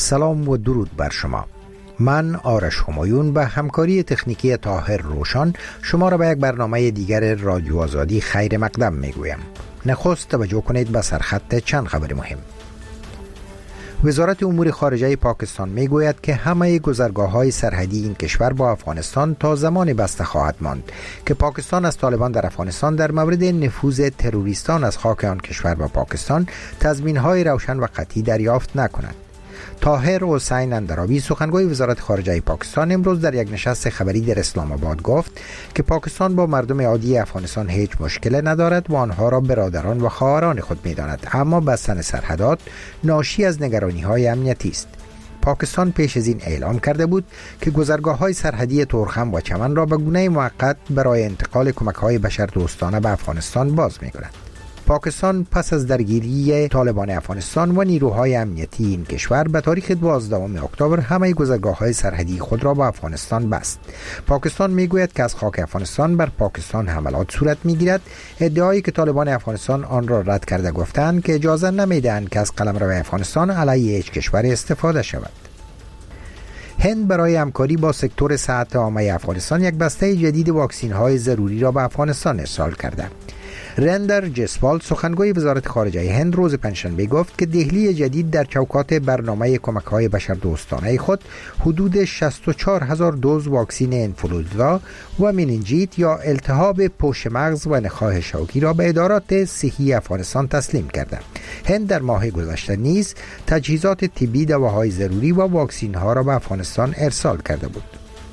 سلام و درود بر شما. من آرش همایون به همکاری تکنیکی طاهر روشن شما را به یک برنامه دیگر رادیو آزادی خیر مقدم میگویم. نخست توجه کنید به سرخط چند خبر مهم. وزارت امور خارجه پاکستان میگوید که همه گذرگاه‌های سرحدی این کشور با افغانستان تا زمان بسته خواهد ماند که پاکستان از طالبان در افغانستان در مورد نفوذ تروریستان از خاک آن کشور به پاکستان تضمین‌های روشن و قطعی دریافت نکند. طاهر حسین اندرابی سخنگوی وزارت خارجه پاکستان امروز در یک نشست خبری در اسلام آباد گفت که پاکستان با مردم عادی افغانستان هیچ مشکل ندارد و آنها را برادران و خواهران خود می‌داند، اما بستن سرحدات ناشی از نگرانی‌های امنیتی است. پاکستان پیش از این اعلام کرده بود که گذرگاه‌های سرحدی تورخم و چمن را به گونه موقت برای انتقال کمک‌های بشردوستانه به افغانستان باز می‌کند. پاکستان پس از درگیری طالبان افغانستان و نیروهای امنیتی این کشور به تاریخ 12 اکتبر همه گذرگاه‌های سرحدی خود را با افغانستان بست. پاکستان میگوید که از خاک افغانستان بر پاکستان حملات صورت میگیرد. ادعایی که طالبان افغانستان آن را رد کرده گفتند که اجازه نمیدهند که از قلمرو افغانستان علیه هیچ کشور استفاده شود. هند برای همکاری با سکتور صحت عامه افغانستان یک بسته جدید واکسین‌های ضروری را به افغانستان ارسال کرده. رندر جسوال سخنگوی وزارت خارجه هند روز پنجشنبه گفت که دهلی جدید در چوکات برنامه کمک‌های بشردوستانه خود حدود 64,000 دوز واکسن انفلوئنزا و مننژیت یا التهاب پوش مغز و نخاع شوکی را به ادارات صحی افغانستان تسلیم کرده. هند در ماه گذشته نیز تجهیزات طبی، دواهای ضروری و واکسن‌ها را به افغانستان ارسال کرده بود.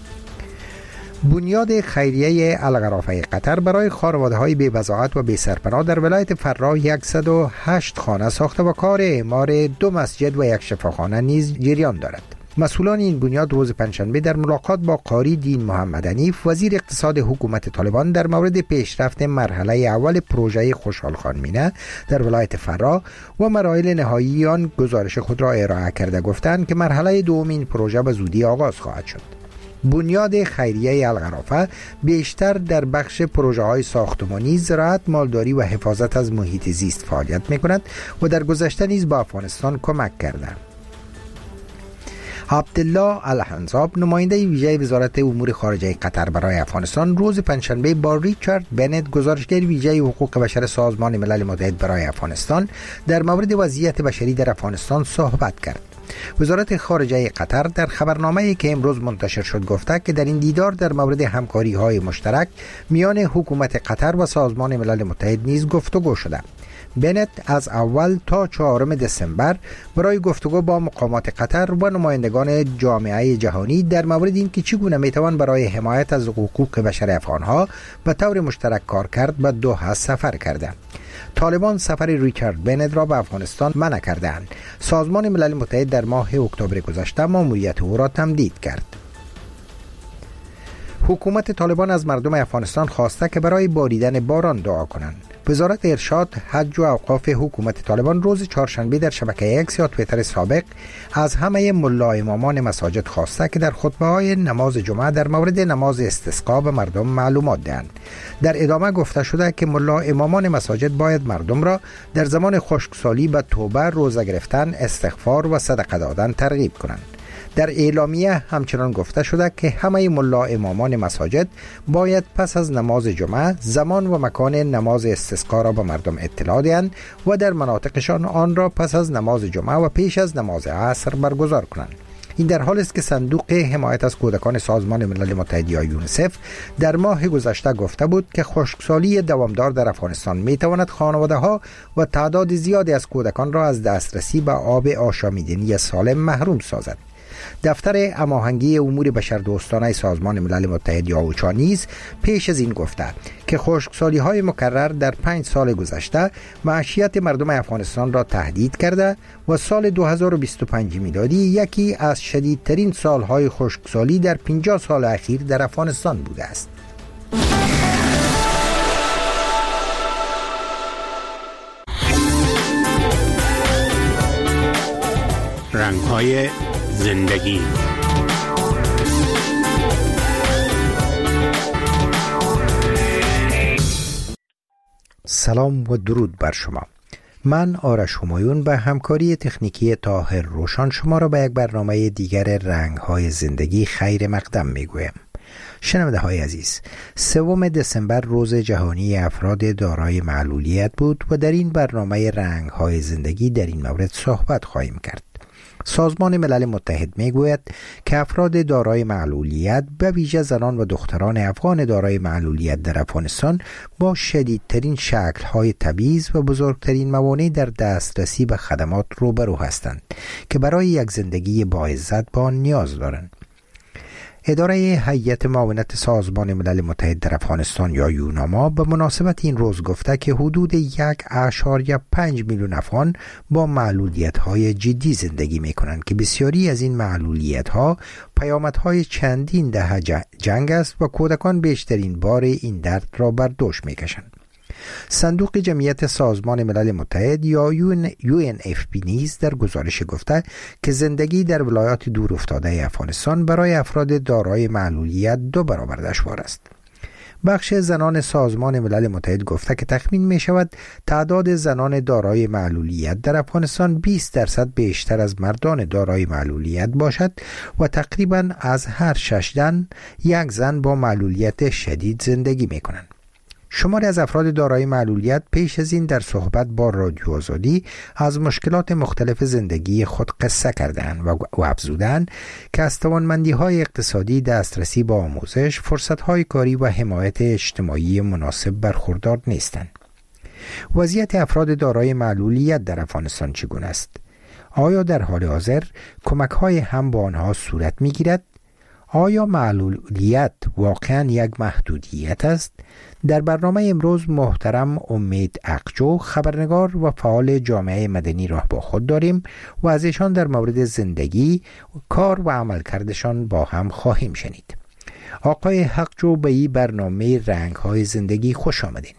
بنیاد خیریه الغرافه قطر برای خانواده‌های بی‌وضاحت و بی‌سرپناه در ولایت فراه 108 خانه ساخته و کار اعمار 2 مسجد و یک شفاخانه نیز جریان دارد. مسئولان این بنیاد روز پنجشنبه در ملاقات با قاری دین محمد حنیف وزیر اقتصاد حکومت طالبان در مورد پیشرفت مرحله اول پروژه خوشحال خان مینه در ولایت فراه و مراحل نهایی آن گزارش خود را ارائه کرده گفتند که مرحله دوم این پروژه به زودی آغاز خواهد شد. بنیاد خیریه الغرافه بیشتر در بخش پروژه‌های ساختمانی، زراعت، مالداری و حفاظت از محیط زیست فعالیت می‌کند و در گذشته نیز با افغانستان کمک کرده. عبدالله الحنزاب نماینده ویژه وزارت امور خارجه قطر برای افغانستان روز پنجشنبه با ریچارد بنت گزارشگر ویژه حقوق بشر سازمان ملل متحد برای افغانستان در مورد وضعیت بشری در افغانستان صحبت کرد. وزارت خارجه قطر در خبرنامه‌ای که امروز منتشر شد گفته که در این دیدار در مورد همکاری‌های مشترک میان حکومت قطر و سازمان ملل متحد نیز گفتگو شده. بنت از اول تا 4 دسامبر برای گفتگو با مقامات قطر و نمایندگان جامعه جهانی در مورد اینکه چگونه میتوان برای حمایت از حقوق بشر افغان‌ها به طور مشترک کار کرد به دوحه سفر کرده. طالبان سفر ریچارد بنت را به افغانستان منع کردند. سازمان ملل متحد در ماه اکتبر گذشته ماموریت او را تمدید کرد. حکومت طالبان از مردم افغانستان خواسته که برای باریدن باران دعا کنند. وزارت ارشاد، حج و اوقاف حکومت طالبان روز چهارشنبه در شبکه اکس یا توییتر سابق از همه ملا امامان مساجد خواسته که در خطبه‌های نماز جمعه در مورد نماز استسقا به مردم معلومات دهند. در ادامه گفته شده که ملا امامان مساجد باید مردم را در زمان خشکسالی به توبه، روزه گرفتن، استغفار و صدقه دادن ترغیب کنند. در اعلامیه همچنان گفته شده که همه ملا امامان مساجد باید پس از نماز جمعه زمان و مکان نماز استسقا را به مردم اطلاع دهند و در مناطقشان آن را پس از نماز جمعه و پیش از نماز عصر برگزار کنند. این در حالی است که صندوق حمایت از کودکان سازمان ملل متحد یا یونیسف در ماه گذشته گفته بود که خشکسالی دوامدار در افغانستان میتواند خانواده‌ها و تعداد زیادی از کودکان را از دسترسی به آب آشامیدنی سالم محروم سازد. دفتر هماهنگی امور بشردوستانه سازمان ملل متحد یا اوچا نیز پیش از این گفته که خشکسالی‌های مکرر در 5 سال گذشته معیشت مردم افغانستان را تهدید کرده و سال 2025 میلادی یکی از شدیدترین سالهای خشکسالی در 50 سال اخیر در افغانستان بوده است. رنگ‌های زندگی. سلام و درود بر شما. من آرش همایون به همکاری تکنیکی طاهر روشان شما را به یک برنامه دیگر رنگ‌های زندگی خیر مقدم میگویم. شنونده های عزیز، 3 دسامبر روز جهانی افراد دارای معلولیت بود و در این برنامه رنگ‌های زندگی در این مورد صحبت خواهیم کرد. سازمان ملل متحد میگوید که افراد دارای معلولیت به ویژه زنان و دختران افغان دارای معلولیت در افغانستان با شدیدترین شکل‌های تبعیض و بزرگترین موانع در دسترسی به خدمات روبرو هستند که برای یک زندگی با عزت به آن نیاز دارند. اداره هیئت معاونت سازمان ملل متحد در افغانستان یا یوناما به مناسبت این روز گفته که حدود 1.5 میلیون افغان با معلولیت‌های جدی زندگی می‌کنند که بسیاری از این معلولیت‌ها پیامدهای چندین دهه جنگ است و کودکان بیشترین بار این درد را بر دوش می‌کشند. صندوق جمعیت سازمان ملل متحد یا UNFP نیز در گزارش گفته که زندگی در ولایات دور افتاده افغانستان برای افراد دارای معلولیت 2 برابر دشوار است. بخش زنان سازمان ملل متحد گفته که تخمین می شود تعداد زنان دارای معلولیت در افغانستان 20% بیشتر از مردان دارای معلولیت باشد و تقریبا از هر 6 زن یک زن با معلولیت شدید زندگی می کنند. شماری از افراد دارای معلولیت پیش از این در صحبت با رادیو آزادی از مشکلات مختلف زندگی خود قصه کردند و افزودند که از توانمندی‌های اقتصادی، دسترسی به آموزش، فرصت‌های کاری و حمایت اجتماعی مناسب برخوردار نیستند. وضعیت افراد دارای معلولیت در افغانستان چگونه است؟ آیا در حال حاضر کمک‌های هم با آنها صورت می‌گیرد؟ آیا معلولیت واقعا یک محدودیت است؟ در برنامه امروز محترم امید اقجو، خبرنگار و فعال جامعه مدنی را با خود داریم و از ایشان در مورد زندگی، کار و عملکردشان با هم خواهیم شنید. آقای حقجو، به این برنامه رنگ‌های زندگی خوش آمدین.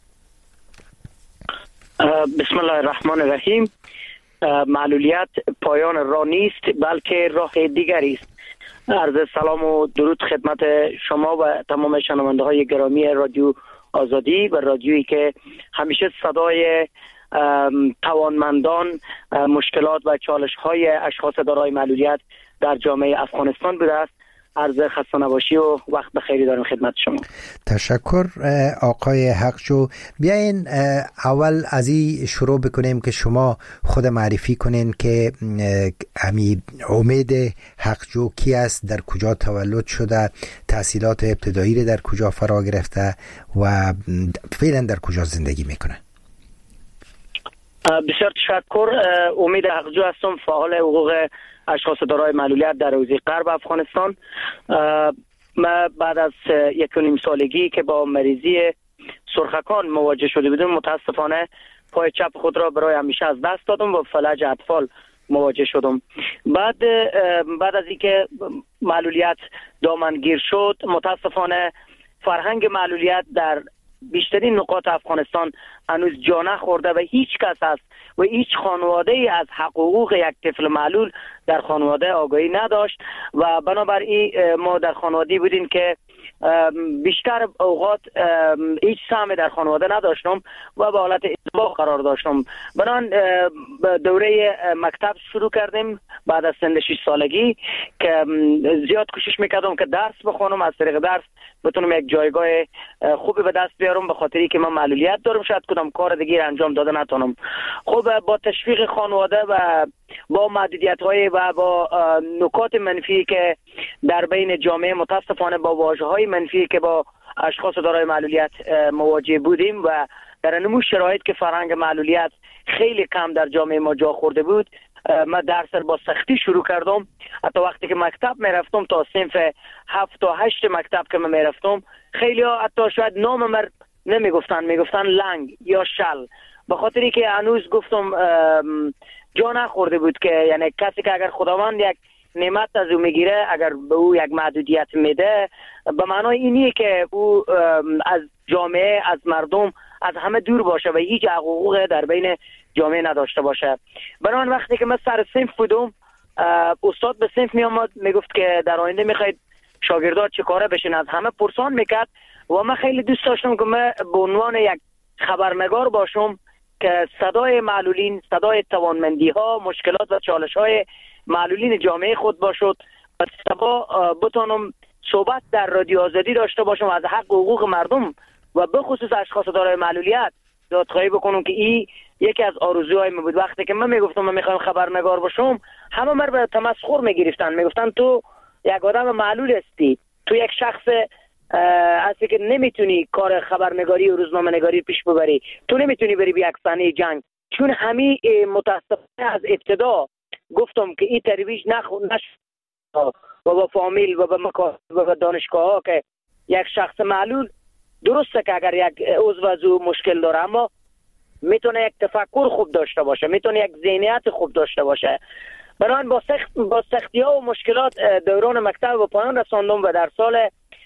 بسم الله الرحمن الرحیم. معلولیت پایان راه نیست بلکه راه دیگری است. عرض سلام و درود خدمت شما و تمام شنونده های گرامی رادیو آزادی و رادیویی که همیشه صدای توانمندان، مشکلات و چالش های اشخاص دارای معلولیت در جامعه افغانستان بوده است. عرض خسته نباشی و وقت بخیری دارم خدمت شما. تشکر آقای حقجو. بیاین اول از این شروع بکنیم که شما خود معرفی کنین که امید حقجو کی است، در کجا تولد شده، تحصیلات ابتدایی در کجا فرا گرفته و فعلا در کجا زندگی میکنه. بسیار تشکر. امید حقجو هستم، فعال حقوق اشخاص دارای معلولیت در حوزه غرب افغانستان. ما بعد از 1.5 سالگی که با مریضی سرخکان مواجه شده بودم، متاسفانه پای چپ خود را برای همیشه از دست دادم و فلج اطفال مواجه شدم. بعد از اینکه معلولیت دامنگیر شد، متاسفانه فرهنگ معلولیت در بیشترین نقاط افغانستان هنوز جا نخورده و هیچ کس است و هیچ خانواده ای از حقوق یک طفل معلول در خانواده آگاهی نداشت و بنابراین ما در خانواده بودیم که بیشتر اوقات هیچ سهمی در خانواده نداشتم و به حالت اطلاق قرار داشتم. بنان دوره مکتب شروع کردیم بعد از سن 6 سالگی که زیاد کوشش میکردم که درس بخونم، از طریق درس بتونم یک جایگاه خوبی به دست بیارم، به خاطری که من معلولیت دارم، شاید کدام کار دیگه انجام داده نتونم. خب با تشویق خانواده و با محدودیت‌های و با نکات منفی که در بین جامعه متاسفانه با واژه‌های منفی که با اشخاص دارای معلولیت مواجه بودیم و در نمو شرایط که فرهنگ معلولیت خیلی کم در جامعه ما جا خورده بود، من درس با سختی شروع کردم. حتی وقتی که مکتب میرفتم تا صنف 7 تا 8 مکتب که من میرفتم، خیلی ها حتی شاید نام من نمیگفتن، میگفتن لنگ یا شل، به خاطری که هنوز گفتم جا نخورده بود که یعنی کسی که اگر خداوند یک نعمت از او میگیره، اگر به او یک محدودیت میده، به معنای اینیه که او از جامعه، از مردم، از همه دور باشه و هیچ حقوق در بین جامعه نداشته باشه. بنابراین وقتی که من سر صنف بودم، استاد به صنف می آمد میگفت که در آینده میخواید شاگردات چه کاره بشین، از همه پرسان میکرد و من خیلی دوست داشتم که من به عنوان یک خبرنگار باشم که صدای معلولین، صدای توانمندی ها، مشکلات و چالش های معلولین جامعه خود باشد و سبا بتانم صحبت در رادیو آزادی داشته باشم از حق و حقوق مردم و به خصوص اشخاص دارای معلولیت دادخواهی بکنم که این یکی از آرزوهای من بود. وقتی که من میگفتم من میخوام خبرنگار باشم، همه من به تمسخر میگرفتن تو یک آدم معلول هستی، تو یک شخص هستی که نمیتونی کار خبرنگاری و روزنامه نگاری پیش ببری، تو نمیتونی بری به یک صحنه جنگ. چون همین متاسفانه از ابتدا گفتم که این ترویج نشد و با فامیل و با دانشگاه ها که یک شخص معلول درسته که اگر یک عضو از او مشکل داره، اما میتونه یک تفکر خوب داشته باشه، میتونه یک ذهنیت خوب داشته باشه. بنابراین با سختی ها و مشکلات دوران مکتب و پایان رساندم و در سال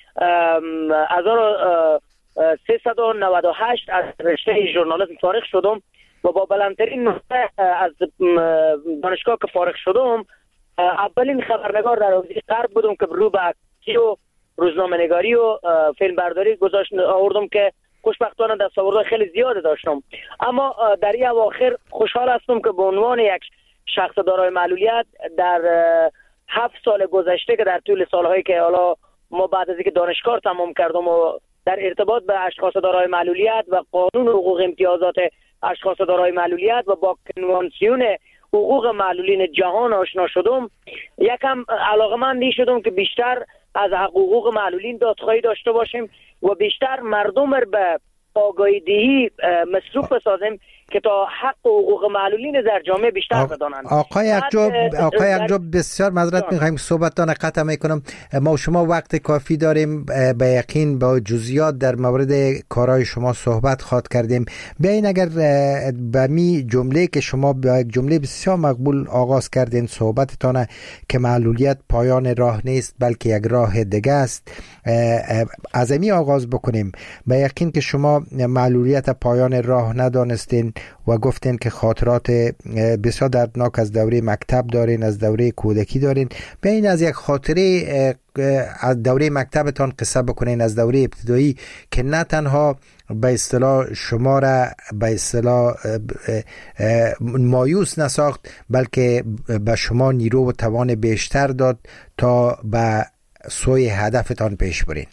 1398 از رشته ژورنالیسم فارغ شدم و با بلندترین نقطه از دانشگاه که فارغ شدم اولین خبرنگار در حوزه غرب بودم که رو به اکتی و روزنامه نگاری و فیلم برداری آوردم که خوشبختانه دستاوردهای خیلی زیاده داشتم. اما در این اواخر خوشحال هستم که به عنوان یک شخص دارای معلولیت در 7 سال گذشته که در طول سالهایی که حالا ما بعد از اینکه دانشگاه تمام کردم و در ارتباط به اشخاص دارای معلولیت و قانون حقوق امتیازات اشخاص دارای معلولیت و با کنوانسیون حقوق معلولین جهان آشنا شدم، یکم علاقه‌مند شدم که بیشتر از حقوق معلولین دادخواهی داشته باشیم و بیشتر مردم رو به آگاهی دهی مصروف بسازیم که تا حق و حقوق معلولین در جامعه بیشتر بدانند. آقای اکجو بسیار معذرت می‌خوایم صحبتتان قطع میکنم. ما شما وقت کافی داریم، به یقین با جزئیات در مورد کارهای شما صحبت خواهد کردیم. بیاین اگر به می جمله که شما با یک جمله بسیار مقبول آغاز کردین صحبتتان که معلولیت پایان راه نیست بلکه یک راه دیگه است، از امی آغاز بکنیم. به یقین که شما معلولیت پایان راه ندانستین و گفتین که خاطرات بسیار دردناک از دوره مکتب دارین، از دوره کودکی دارین. بیاین از یک خاطره از دوره مکتبتان قصه بکنین، از دوره ابتدایی که نه تنها به اصطلاح شما را به اصطلاح مایوس نساخت بلکه به شما نیرو و توان بیشتر داد تا به سوی هدفتان پیش برین.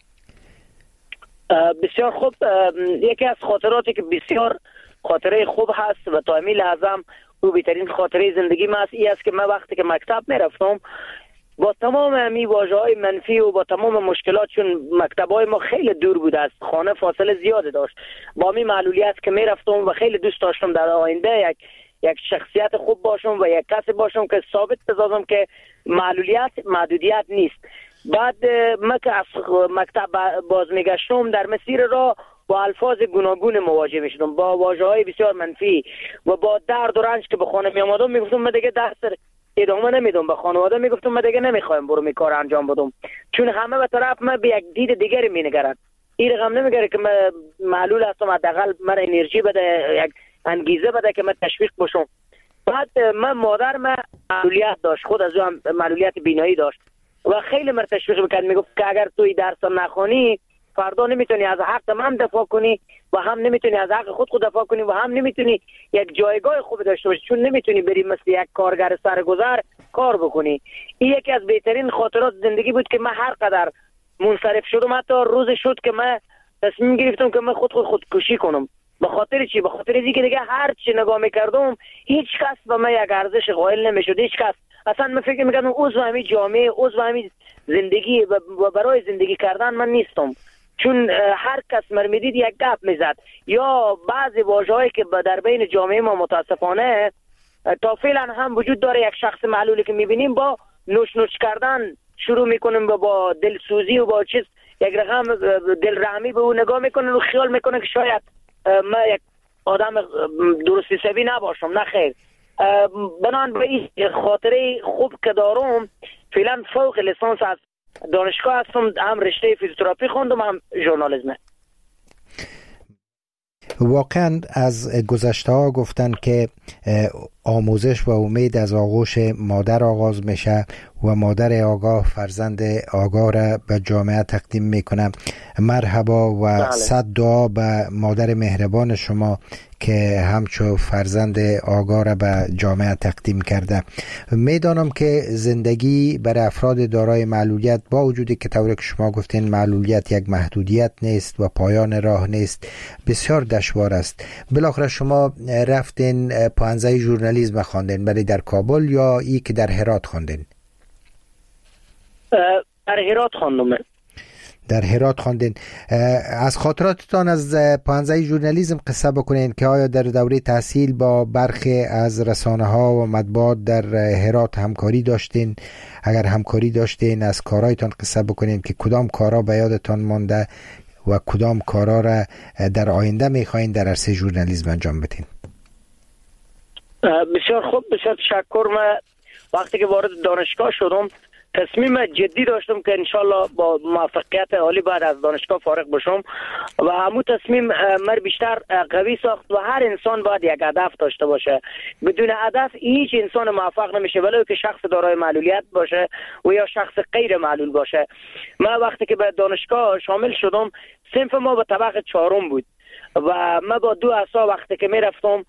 بسیار خوب. یکی از خاطراتی که بسیار خاطره خوب هست و تا همین لحظه او بهترین خاطره زندگی من است، این است که من وقتی که مکتب میرفتم با تمام همین واژه‌های منفی و با تمام مشکلات، چون مکتب‌های ما خیلی دور بود از خانه، فاصله زیاده داشت، با همین معلولیت که میرفتم و خیلی دوست داشتم در آینده یک شخصیت خوب باشم و یک کسی باشم که ثابت بسازم که معلولیت محدودیت نیست. بعد من که از مکتب باز میگشتم در مسیر راه با الفاظ گوناگون مواجه میشدم، با واژه‌های بسیار منفی و با درد و رنج که به خانه می آمدم میگفتم من دیگه درس ادامه نمیدم، به خانواده میگفتم من دیگه نمیخوایم برو می کار انجام بدم، چون همه به طرف من به یک دید دیگری مینگرند. این رقم نمیگره که من معلول هستم، حداقل من انرژی بده، یک انگیزه بده که من تشویق بشم. بعد من مادر من معلولیت داشت، خود از اون معلولیت بینایی داشت و خیلی من تشویق میکرد، میگفت که اگر توی درس نخونی فردا نمیتونی از حق من دفاع کنی و هم نمیتونی از حق خود دفاع کنی و هم نمیتونی یک جایگاه خوب داشته باشی، چون نمیتونی بری مثل یک کارگر سرگذر کار بکنی. این یکی از بهترین خاطرات زندگی بود که من هر قدر منصرف شدم، حتی روز شد که من تصمیم گرفتم که من خودکشی کنم. به خاطر چی؟ به خاطر اینکه دیگه هر چی نگاه میکردم هیچ کس به من یک ارزش قائل نمیشد، هیچ کس. اصلا من فکر میکردم عضو همین جامعه، عضو همین زندگی و برای زندگی کردن من نیستم، چون هر کس مرمیدید یک گپ میزد یا بعضی واژه‌هایی که در بین جامعه ما متاسفانه تا فعلا هم وجود داره. یک شخص معلولی که میبینیم با نوش کردن شروع میکنیم و با دلسوزی و با چیز یک رقم دلرحمی به او نگاه میکنن و خیال میکنن که شاید من یک آدم درستی حسابی نباشم. نه خیر. بنان به این خاطره خوب که دارم، فعلا فوق لیسانس از دانشگاه هستم، هم رشته فیزیوتراپی خوندم هم ژورنالیسم. واقعا از گذشته ها گفتن که آموزش و امید از آغوش مادر آغاز میشه و مادر آگاه فرزند آگاه را به جامعه تقدیم میکنه. مرحبا و صد دعا به مادر مهربان شما که همچو فرزند آگاه را به جامعه تقدیم کرده. میدانم که زندگی برای افراد دارای معلولیت، با وجودی که طوری که شما گفتین معلولیت یک محدودیت نیست و پایان راه نیست، بسیار دشوار است. بالاخره شما رفتین پانزه ژورنالیسم خواندین، ولی در کابل یا ای که در هرات خواندین؟ در هرات خواندم. در هرات خواندین. از خاطراتتان از پانزه ژورنالیسم قصه بکنین که آیا در دوره تحصیل با برخی از رسانه ها و مطبوعات در هرات همکاری داشتین؟ اگر همکاری داشتین از کارهایتان قصه بکنین که کدام کارها به یادتان مانده و کدام کارها را در آینده میخواین در عرصه ژورنالیسم انجام بدین. بسیار خوب، بسیار تشکر. من وقتی که وارد دانشگاه شدم تصمیم جدی داشتم که انشالله با موفقیت عالی بعد از دانشگاه فارغ بشم و همون تصمیم مر بیشتر قوی ساخت و هر انسان باید یک هدف داشته باشه. بدون هدف هیچ انسان موفق نمیشه، ولو که شخص دارای معلولیت باشه و یا شخص غیر معلول باشه. من وقتی که به دانشگاه شامل شدم صنف ما به طبقه 4 بود و من با 2 عصا وقتی که میرفتم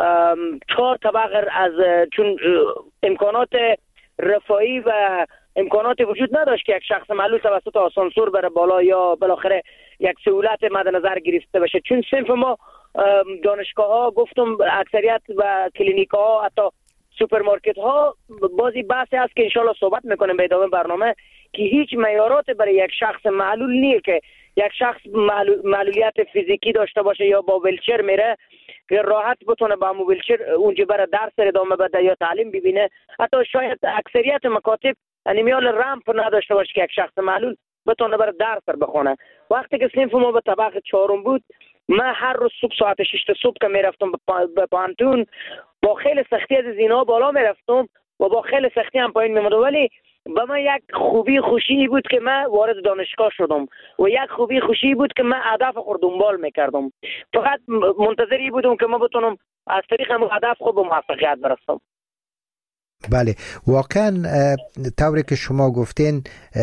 4 طبقه از چون امکانات رفاهی و امکانات وجود نداشت که یک شخص معلول توسط آسانسور بره بالا یا بالاخره یک سهولت مد نظر گرفته بشه. چون صنف ما دانشگاه ها گفتم اکثریت و کلینیک ها حتی سوپرمارکت ها بازی بحثی هست که انشالله صحبت میکنیم به ادامه برنامه که هیچ معیارات برای یک شخص معلول نیست که یک شخص معلولیت فیزیکی داشته باشه یا با ویلچر میره که راحت بتونه با ویلچر اونجا بره درس ادامه بده یا تعلیم ببینه. حتی شاید اکثریت مکاتب انیمیال رمپ نداشته باشه که یک شخص معلول بتونه بره درس بخونه. وقتی که صنف ما به طبقه 4 بود، من هر روز صبح ساعت 6 صبح که میرفتم به پانتون با خیلی سختی از زینا بالا میرفتم و با خیلی سختی هم پایین میموندم، ولی به من یک خوشی بود که من وارد دانشگاه شدم و یک خوشی بود که من هدف خود دنبال میکردم. فقط منتظری بودم که من بتونم از طریق همون هدف خود به موفقیت برسم. بله، واقعا طوری که شما گفتین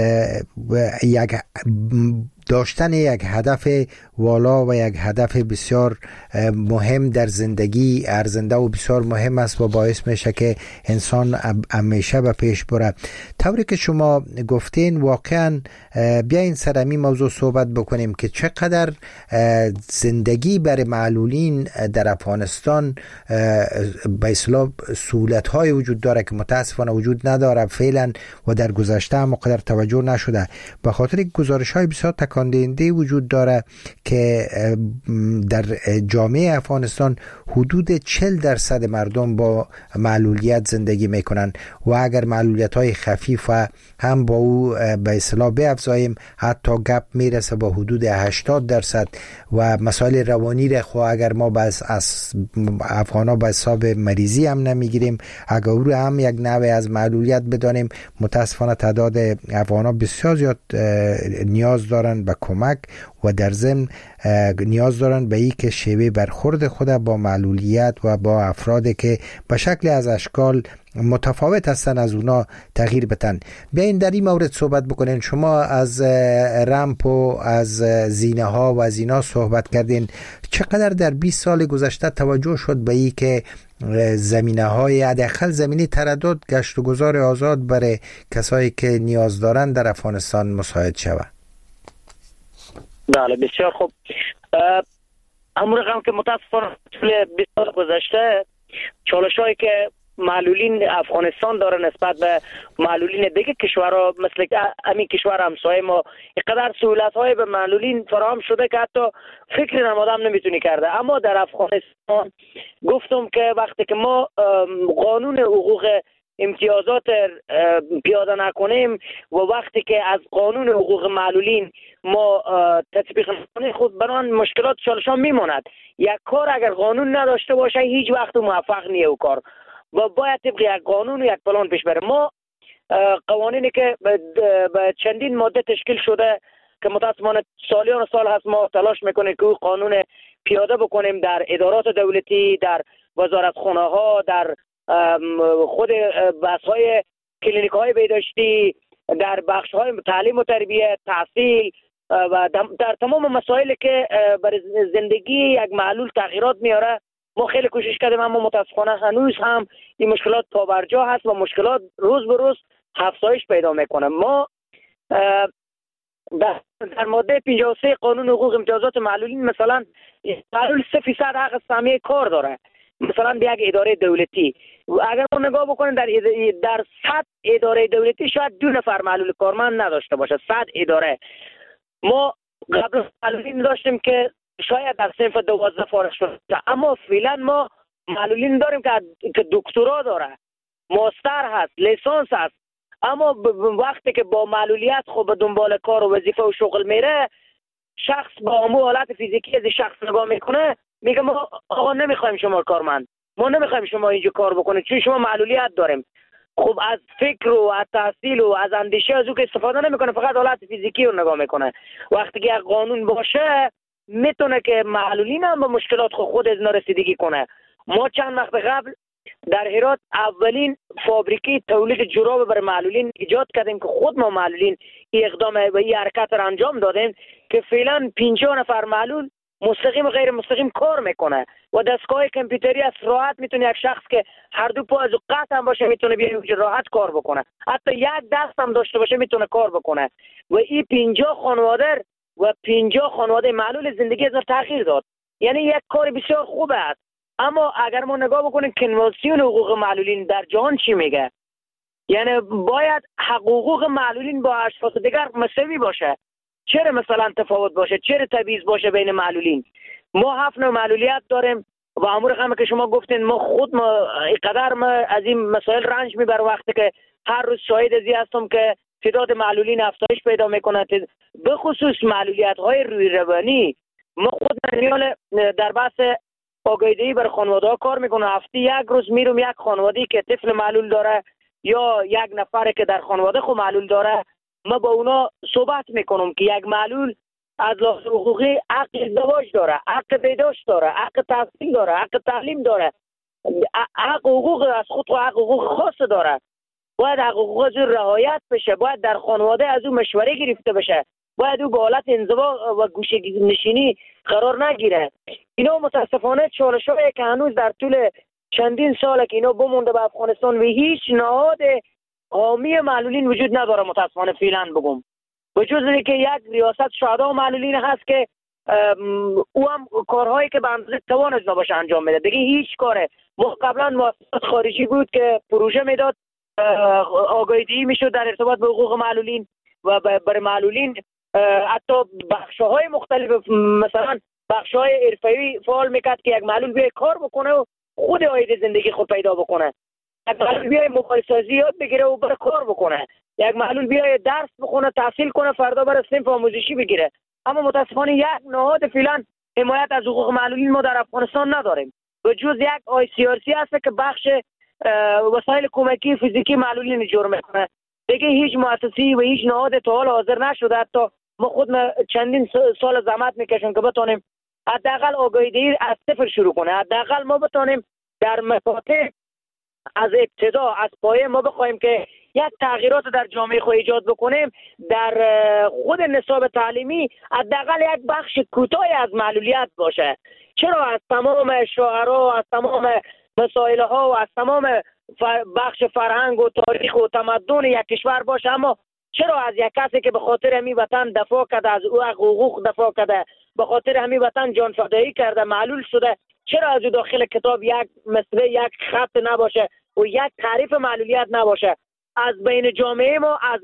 یک داشتن یک هدف والا و یک هدف بسیار مهم در زندگی ارزنده و بسیار مهم است و باعث میشه که انسان همیشه به پیش بره. طوری که شما گفتین واقعا بیاین سر همین موضوع صحبت بکنیم که چقدر زندگی برای معلولین در افغانستان به اصطلاح سهولت‌های وجود داره که متاسفانه وجود نداره فعلا و در گذشته هم قدر توجه نشده، به خاطر گزارش‌های بسیار تکان دهنده وجود داره که در جامعه افغانستان حدود 40% مردم با معلولیت زندگی میکنن و اگر معلولیت‌های خفیف هم با او به اصطلاح بیفزاییم حتی گپ میرسه با حدود 80% و مسائل روانی را خو اگر ما از افغانا به حساب مریضی هم نمیگیریم، اگر او هم یک نوع از معلولیت بدانیم، متاسفانه تعداد افغانا بسیار زیاد نیاز دارن به کمک و در ضمن نیاز دارن به این که شیوه برخورد خود با معلولیت و با افرادی که به شکل از اشکال متفاوت هستن از اونا تغییر بدن. بیاین در این مورد صحبت بکنین. شما از رمپ و از زینه ها و از اینا صحبت کردین. چقدر در 20 سال گذشته توجه شد به این که زمینه های حداقل زمینه تردد گشت و گذار آزاد برای کسایی که نیاز دارن در افغانستان مساعد شود؟ بله بسیار خوب. همون رقم که متاسفانه طول 20 سال گذشته چالش‌هایی که معلولین افغانستان داره نسبت به معلولین دیگه کشورها مثل همین کشور همسایه ما اینقدر سهولت‌های به معلولین فراهم شده که حتی فکر نمادم نمیتونی کرده. اما در افغانستان گفتم که وقتی که ما قانون حقوق امتیازات پیاده نکنیم و وقتی که از قانون حقوق معلولین ما تطبیق نکنیم خود بران مشکلات چالشان میماند. یک کار اگر قانون نداشته باشه هیچ وقت موفق نیه او کار و باید طبق یک قانون و یک پلان پیش بره. ما قوانینی که به چندین ماده تشکیل شده که متاسفانه سالیان سال هست ما تلاش میکنیم که قانون پیاده بکنیم در ادارات دولتی، در وزارتخانه ها، در خود بحث‌های کلینیک‌های بهداشتی، در بخش‌های تعلیم و تربیت، تحصیل و در تمام مسائلی که برای زندگی یک معلول تغییرات میاره ما خیلی کوشش کردیم اما متاسفانه هنوز هم این مشکلات پابرجا هست و مشکلات روز به روز افزایش پیدا میکنه. ما در ماده 53 قانون حقوق امتیازات معلولین مثلا معلول 3% حق سهمیه کار داره، مثلا به یک اداره دولتی. اگر ما نگاه بکنیم در 100 اداره دولتی شاید 2 نفر معلول کارمند نداشته باشه. 100 اداره. ما قبل معلولین داشتیم که شاید در صنف 12 فارغ شده، اما فعلا ما معلولین داریم که دکترا داره، ماستر هست، لیسانس هست، اما وقتی که با معلولیت خب به دنبال کار و وظیفه و شغل میره، شخص با همون حالت فیزیکی از شخص نگاه میکنه، میگه ما آقا نمیخوایم شما کارمند، ما نمیخوایم شما اینجا کار بکنید چون شما معلولیت داریم. خب از فکر و از تحصیل و از اندیشه از او که استفاده نمیکنه، فقط حالت فیزیکی رو نگاه میکنه. وقتی که یک قانون باشه میتونه که معلولین هم به مشکلات خود از رسیدگی کنه. ما چند وقت قبل در هرات اولین فابریکی تولید جوراب برای معلولین ایجاد کردیم که خود ما معلولین این اقدام و این حرکت را انجام دادیم که فعلا 50 نفر معلول مستقیم و غیر مستقیم کار میکنه و دستگاه کامپیوتری از راحت میتونه یک شخص که هر دو پا از قطع هم باشه میتونه بیاد راحت کار بکنه، حتی یک دست هم داشته باشه میتونه کار بکنه و این 50 خانواده و 50 خانواده معلول زندگی از تغییر داد. یعنی یک کار بسیار خوب است. اما اگر ما نگاه بکنیم کنوانسیون حقوق معلولین در جهان چی میگه، یعنی باید حقوق معلولین با اشخاص دیگر مساوی باشه. چرا مثلا تفاوت باشه؟ چرا تبعیض باشه بین معلولین؟ ما 7 نوع معلولیت داریم و امور هم که شما گفتین ما اینقدر از این مسائل رنج میبر وقتی که هر روز شاهد ازی هستم که تعداد معلولین افزایش پیدا میکنه، به خصوص معلولیت های روی روانی. ما خود در بحث آگاهی بر خانواده ها کار میکنه. هفته یک روز میرم یک خانواده که طفل معلول داره یا یک نفر که در خانواده خود معلول داره، ما با اونا صحبت میکنم که یک معلول از لحاظ حقوقی حق ازدواج داره، حق بهداشت داره، حق تحصیل داره، حق تعلیم داره، حق حقوق از خود و حق حقوق خاص داره. باید حق حقوق از رعایت بشه، باید در خانواده از او مشوره گرفته بشه، باید او به حالت انزوا و گوشه نشینی قرار نگیره. اینا متاسفانه چالش‌هایی که هنوز در طول چندین ساله که اینا بمونده به افغانستان و هیچ نهاد حامی معلولین وجود نداره. متاسفانه فعلا بگم وجود اینه که یک ریاست شهدا معلولین هست که او هم کارهایی که به اندازه توانش نباشه انجام میده. دیگه هیچ کاره. ما قبلا مؤسسات خارجی بود که پروژه میداد، آگاهی میشد در ارتباط به حقوق معلولین و برای معلولین حتی بخش‌های مختلف، مثلا بخش‌های حرفه‌ای فعال میکرد که یک معلول بیای کار بکنه و خود عاید زندگی خود پیدا بکنه، یک معلول بیای موبایل سازی یاد بگیره و بره کار بکنه، یک معلول بیای درس بخونه تحصیل کنه فردا بره صنف آموزشی بگیره. اما متاسفانه یک نهاد فعلا حمایت از حقوق معلولین ما در افغانستان نداریم و جز یک ICRC هست که بخش وسایل کمکی فیزیکی معلولین جور میکنه. دیگه هیچ مؤسسه‌ای و هیچ نهاد تا حال حاضر نشده. حتی ما خود چندین سال زحمت میکشیم که بتونیم حداقل آگاهی از صفر شروع کنه. حداقل ما بتونیم در مکاتب از ابتدا از پایه ما بخوایم که یک تغییرات در جامعه خود ایجاد بکنیم. در خود نصاب تعلیمی حداقل یک بخش کوتاهی از معلولیت باشه. چرا از تمام شعرا، از تمام مسائل ها و از تمام بخش فرهنگ و تاریخ و تمدن یک کشور باشه، اما چرا از یک کسی که به خاطر همین وطن دفاع کرده، از او حقوق دفاع کرده، به خاطر همین وطن جان فدایی کرده، معلول شده، چرا از او داخل کتاب یک مثل یک خط نباشه و یک تعریف معلولیت نباشه؟ از بین جامعه ما از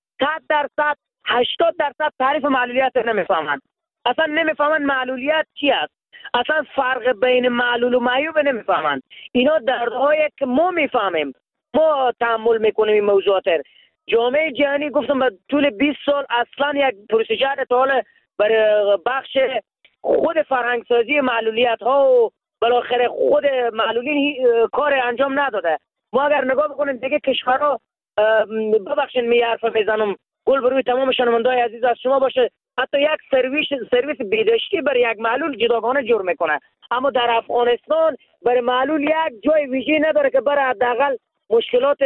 100% 80% تعریف معلولیت نمیفهمند. اصلا نمیفهمند معلولیت چی است، اصلا فرق بین معلول و معیوب نمیفهمند. اینا دردهایی که ما میفهمیم، ما تحمل میکنیم این موضوعات. جامعه جهانی گفتم به طول 20 سال اصلا یک پروسیجر تا برای بخش خود فرهنگسازی معلولیت ها و بالاخره خود معلولین کار انجام نداده. ما اگر نگاه بکنیم دیگه کشورها، ببخشید می حرف میزنم، گل بروی تمام شنونده‌های عزیز از شما باشه، حتی یک سرویس بهداشتی برای یک معلول جداگانه جور میکنه. اما در افغانستان برای معلول یک جای ویژه نداره که برای حداقل مشکلات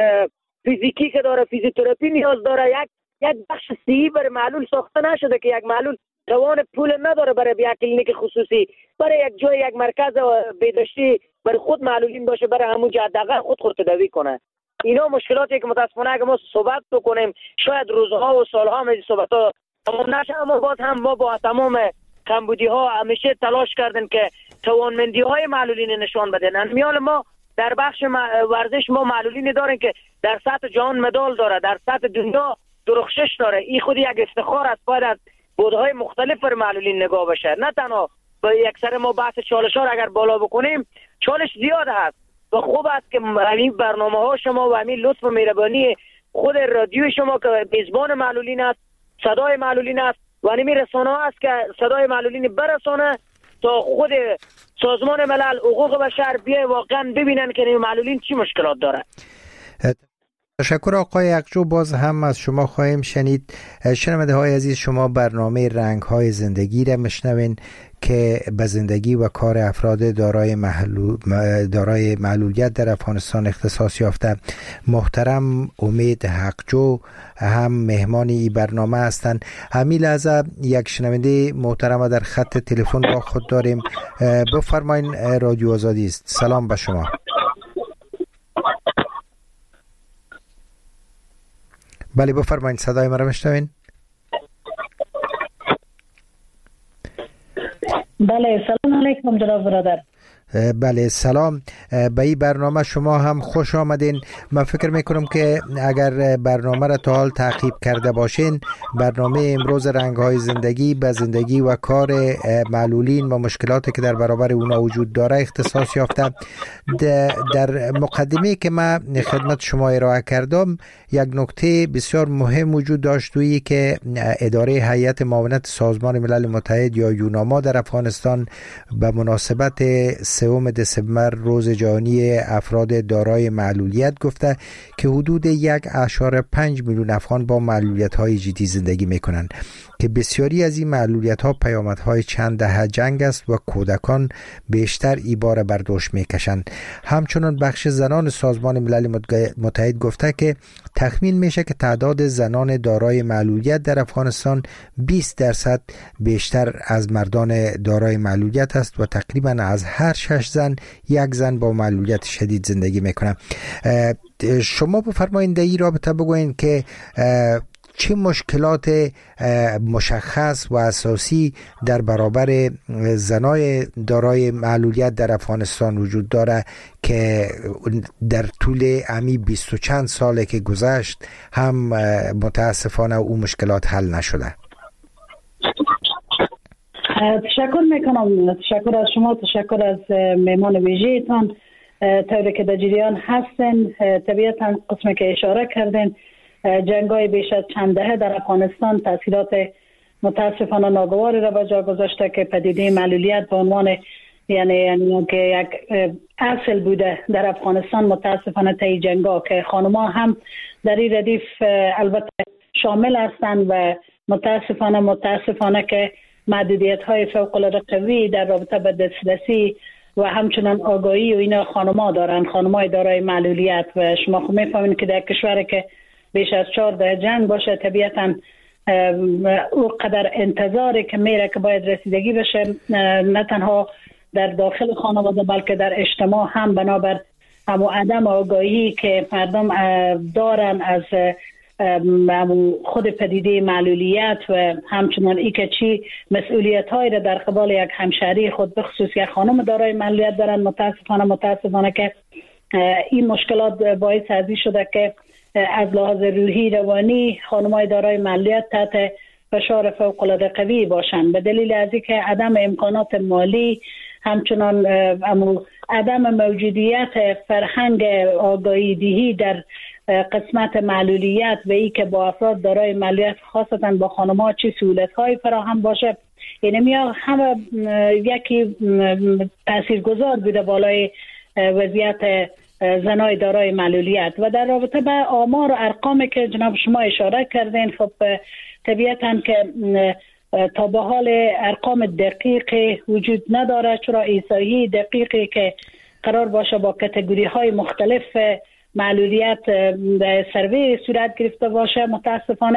فیزیکی که داره، فیزیوتراپی نیاز داره، یک بخش صحی برای معلول ساخته نشده که یک معلول توان پول نداره برای یک کلینیک خصوصی، برای یک جای یک مرکز بهداشتی برای خود معلولین باشه، برای همون حداقل خود تداوی کنه. اینا مشکلاتی که متاسفانه اگه ما صحبت بکنیم شاید روزها و سالها هم این صحبت‌ها تمام نشه، اما باز هم ما با تمام کمبودی‌ها همیشه تلاش کردیم که توانمندی‌های معلولین نشان بدن. میال ما در بخش ورزش ما معلولینی داریم که در سطح جهان مدال داره، در سطح دنیا درخشش داره. این خود یک افتخار است، باید از بودهای مختلف بر معلولین نگاه بشه. نه تنها با یک سر ما بحث چالش ها اگر بالا بکنیم چالش زیاد هست و خوب است که همین برنامه ها شما و همین لطف و مهربانی خود رادیو شما که میزبان معلولین است، صدای معلولین است و همین رسانه ها است که صدای معلولین برسانه تا خود سازمان ملل حقوق بشر بیای واقعا ببینن که این معلولین چی مشکلات داره. تشکر آقای اقجو. باز هم از شما خواهیم شنید. شنونده های عزیز، شما برنامه رنگ های زندگی را میشنوین که به زندگی و کار افراد دارای معلولیت در افغانستان اختصاص یافته. محترم امید حقجو هم مهمان این برنامه هستند. همین لحظه یک شنونده محترم در خط تلفن با خود داریم. بفرمایین، رادیو آزادی است. سلام به شما. بله بفرمایید، صدای مرا میشنوین؟ بله سلام علیکم جناب برادر. بله سلام. به این برنامه شما هم خوش آمدین. من فکر میکنم که اگر برنامه را تا حال تعقیب کرده باشین، برنامه امروز رنگ‌های زندگی به زندگی و کار معلولین و مشکلاتی که در برابر اونا وجود داره اختصاص یافته. در مقدمه که من خدمت شما ارائه کردم یک نکته بسیار مهم وجود داشت، وی که اداره هیئت معاونت سازمان ملل متحد یا یوناما در افغانستان به مناسبت 3 دسامبر روز جهانی افراد دارای معلولیت گفته که حدود 1.5 میلیون افغان با معلولیت‌های جدی زندگی می‌کنند که بسیاری از این معلولیت‌ها پیامدهای چند دهه جنگ است و کودکان بیشتر این بار برداشت می‌کشند. همچنین بخش زنان سازمان ملل متحد گفته که تخمین میشه که تعداد زنان دارای معلولیت در افغانستان 20% بیشتر از مردان دارای معلولیت است و تقریبا از هر 6 زن یک زن با معلولیت شدید زندگی میکنه. شما بفرمایید در این رابطه بگوین که چه مشکلات مشخص و اساسی در برابر زنای دارای معلولیت در افغانستان وجود داره که در طول امی 20 و چند ساله که گذشت هم متاسفانه او مشکلات حل نشده؟ تشکر میکنم. تشکر از شما، تشکر از مهمان ویژه‌تان. طوری که در جریان هستن، طبیعتا قسمی که اشاره کردن جنگ‌های بیش از چند دهه در افغانستان تاثیرات متاسفانه ناگواری را به جا گذاشته که پدیده معلولیت به عنوان یعنی که یک اصل بوده در افغانستان. متاسفانه طی جنگ‌ها که خانم‌ها هم در این ردیف البته شامل هستند و متاسفانه که محدودیت‌های فوق‌العاده قوی در رابطه با دسترسی و همچنان آگاهی و اینا خانم‌ها دارن، خانم‌های دارای معلولیت. و شما خب می‌فهمید که در کشوری که بیش از 14 جنگ باشه طبیعتاً او قدر انتظاری که میره که باید رسیدگی بشه، نه تنها در داخل خانواده بلکه در اجتماع هم بنابر همو عدم آگاهی که مردم دارن از خود پدیده معلولیت و همچنان ای که چی مسئولیت هایی را در قبال یک همشهری خود بخصوص یک خانم دارای معلولیت دارن. متاسفانه که این مشکلات باعث ازی شده که از لحاظ روحی روانی خانم‌های دارای معلولیت تحت فشار فوق‌العاده قوی باشند به دلیل از اینکه عدم امکانات مالی، همچنان عدم موجودیت فرهنگ آگاهی دهی در قسمت معلولیت و ای که با افراد دارای معلولیت خاصتا با خانم‌ها چه سهولت‌های فراهم باشه، یعنی همه یکی تاثیرگذار بوده بالای وضعیت زنای دارای معلولیت. و در رابطه با آمار و ارقامی که جناب شما اشاره کردین، خب طبیعتاً که تا به حال ارقام دقیق وجود نداره، چرا احصایی دقیقی که قرار باشه با کاتگوری های مختلف معلولیت سروی صورت گرفته باشه متاسفانه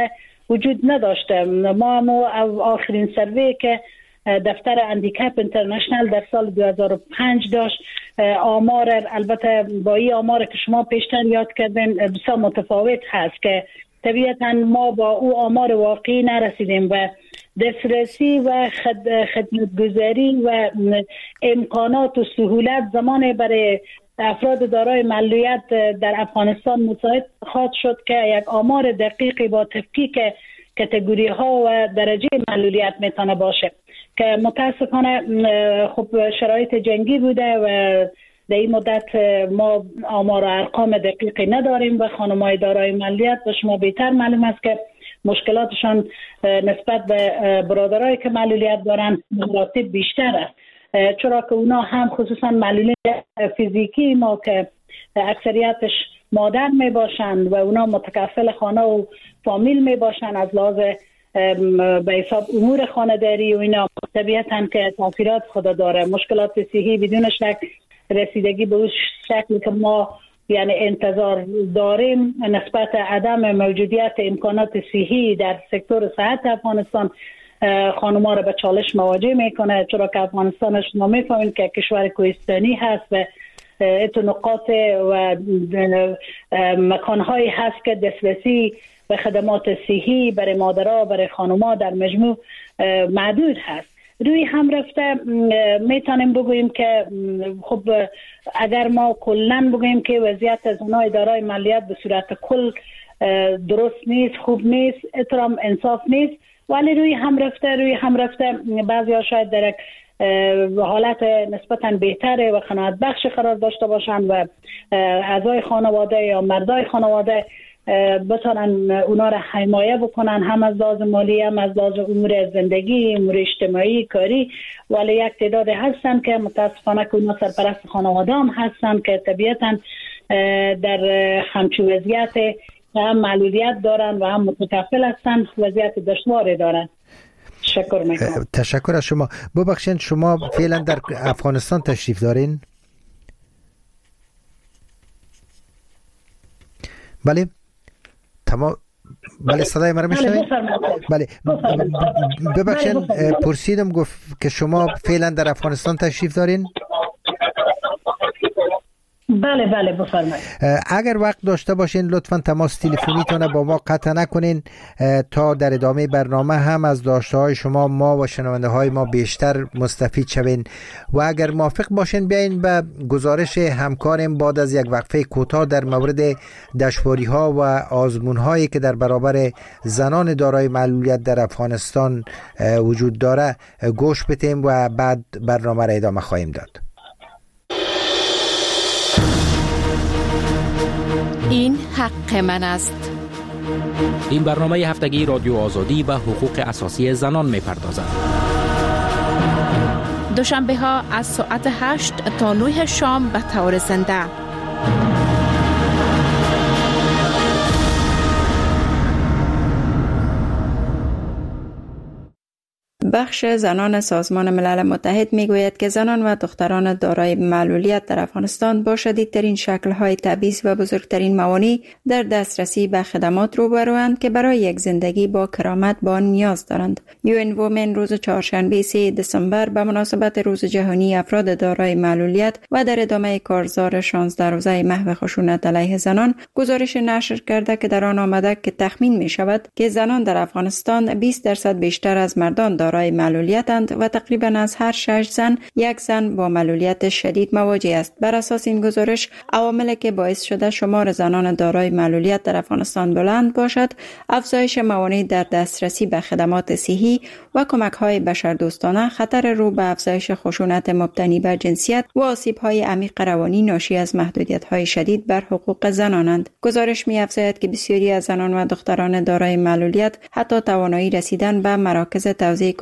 وجود نداشته. ما آخرین سروی که دفتر هندیکپ اینترنشنال در سال 2005 داشت، آمار البته با این آمار که شما پیشتر یاد کردین بسیار متفاوت هست که طبیعتا ما با او آمار واقعی نرسیدیم و دسترسی و خدمتگزاری و امکانات و سهولت زمان برای افراد دارای معلولیت در افغانستان مساعد خواهد شد که یک آمار دقیقی با تفکیک کاتگوری ها و درجه معلولیت میتونه باشه که متاسفانه خب شرایط جنگی بوده و در این مدت ما آمار و ارقام دقیقی نداریم و خانم‌های دارای معلولیت و شما بهتر معلوم است که مشکلاتشان نسبت به برادرایی که معلولیت دارن مراتب بیشتر است، چرا که اونا هم خصوصا معلولیت فیزیکی ما که اکثریتش مادر می باشند و اونا متکفل خانه و فامیل می باشند، از لحاظ به حساب امور خانه‌داری و اینا طبیعتاً که تاثیرات خود داره. مشکلات صحی بدون شک رسیدگی به اون شکلی که ما یعنی انتظار داریم نسبت عدم موجودیت امکانات صحی در سکتور صحت افغانستان خانم‌ها را به چالش مواجه میکنه، چرا که افغانستان شما میفهمید که کشور کوهستانی هست و اتو نقاط و مکانهایی هست که دسترسی به خدمات صحی برای مادرها برای خانم‌ها در مجموع محدود هست. روی هم رفته میتونیم بگوییم که خب اگر ما کلن بگوییم که وضعیت از اونای دارای معلولیت به صورت کل درست نیست، خوب نیست، احترام انصاف نیست، ولی روی هم رفته بعضی ها شاید در حالت نسبتاً بهتره و قناعت بخش قرار داشته باشند و اعضای خانواده یا مردای خانواده بتونن اونا را حمایه بکنن، هم از لحاظ مالی هم از لحاظ امور زندگی، امور اجتماعی، کاری، ولی یک تعداد هستن که متاسفانه که اونا سرپرست خانواده هم هستن که طبیعتاً در همچون وضعیت هم معلولیت دارن و هم متکفل هستن، وضعیت دشواری دارن. تشکر میکنم. تشکر از شما. ببخشید شما فعلا در افغانستان تشریف دارین؟ بله تمام. بله صدای مرا میشنوید؟ بله ببخشید پرسیدم گفت که شما فعلا در افغانستان تشریف دارین؟ بله بفرمایید. اگر وقت داشته باشین لطفاً تماس تلفنیتون با ما قطع نکنین تا در ادامه برنامه هم از داشته‌های شما ما و شنونده های ما بیشتر مستفید شوین و اگر موافق باشین بیاین به گزارش همکارم بعد از یک وقفه کوتاه در مورد دشواری ها و آزمون هایی که در برابر زنان دارای معلولیت در افغانستان وجود داره گوش بدیم و بعد برنامه را ادامه خواهیم داد. این حق من است. این برنامه هفتگی رادیو آزادی و حقوق اساسی زنان می‌پردازد. دوشنبه ها از ساعت 8 تا 9 شام به طور زنده. بخش زنان سازمان ملل متحد میگوید که زنان و دختران دارای معلولیت در افغانستان با شدیدترین شکل‌های تبعیض و بزرگترین موانع در دسترسی به خدمات روبروند که برای یک زندگی با کرامت به آن نیاز دارند. UN Women روز چهارشنبه 3 دسامبر به مناسبت روز جهانی افراد دارای معلولیت و در ادامه کارزار 16 روزه محو خشونت علیه زنان گزارش نشر کرده که در آن آمده که تخمین می شود که زنان در افغانستان 20% بیشتر از مردان دارای معلولیتند و تقریباً از هر 6 زن یک زن با معلولیت شدید مواجه است. بر اساس این گزارش عواملی که باعث شده شمار زنان دارای معلولیت در افغانستان بلند باشد افزایش موانع در دسترسی به خدمات صحی و کمک‌های بشردوستانه، خطر رو به افزایش خشونت مبتنی بر جنسیت و آسیب‌های عمیق روانی ناشی از محدودیت‌های شدید بر حقوق زنانند. گزارش می‌افزاید که بسیاری از زنان و دختران دارای معلولیت حتی توانایی رسیدن به مراکز توزیع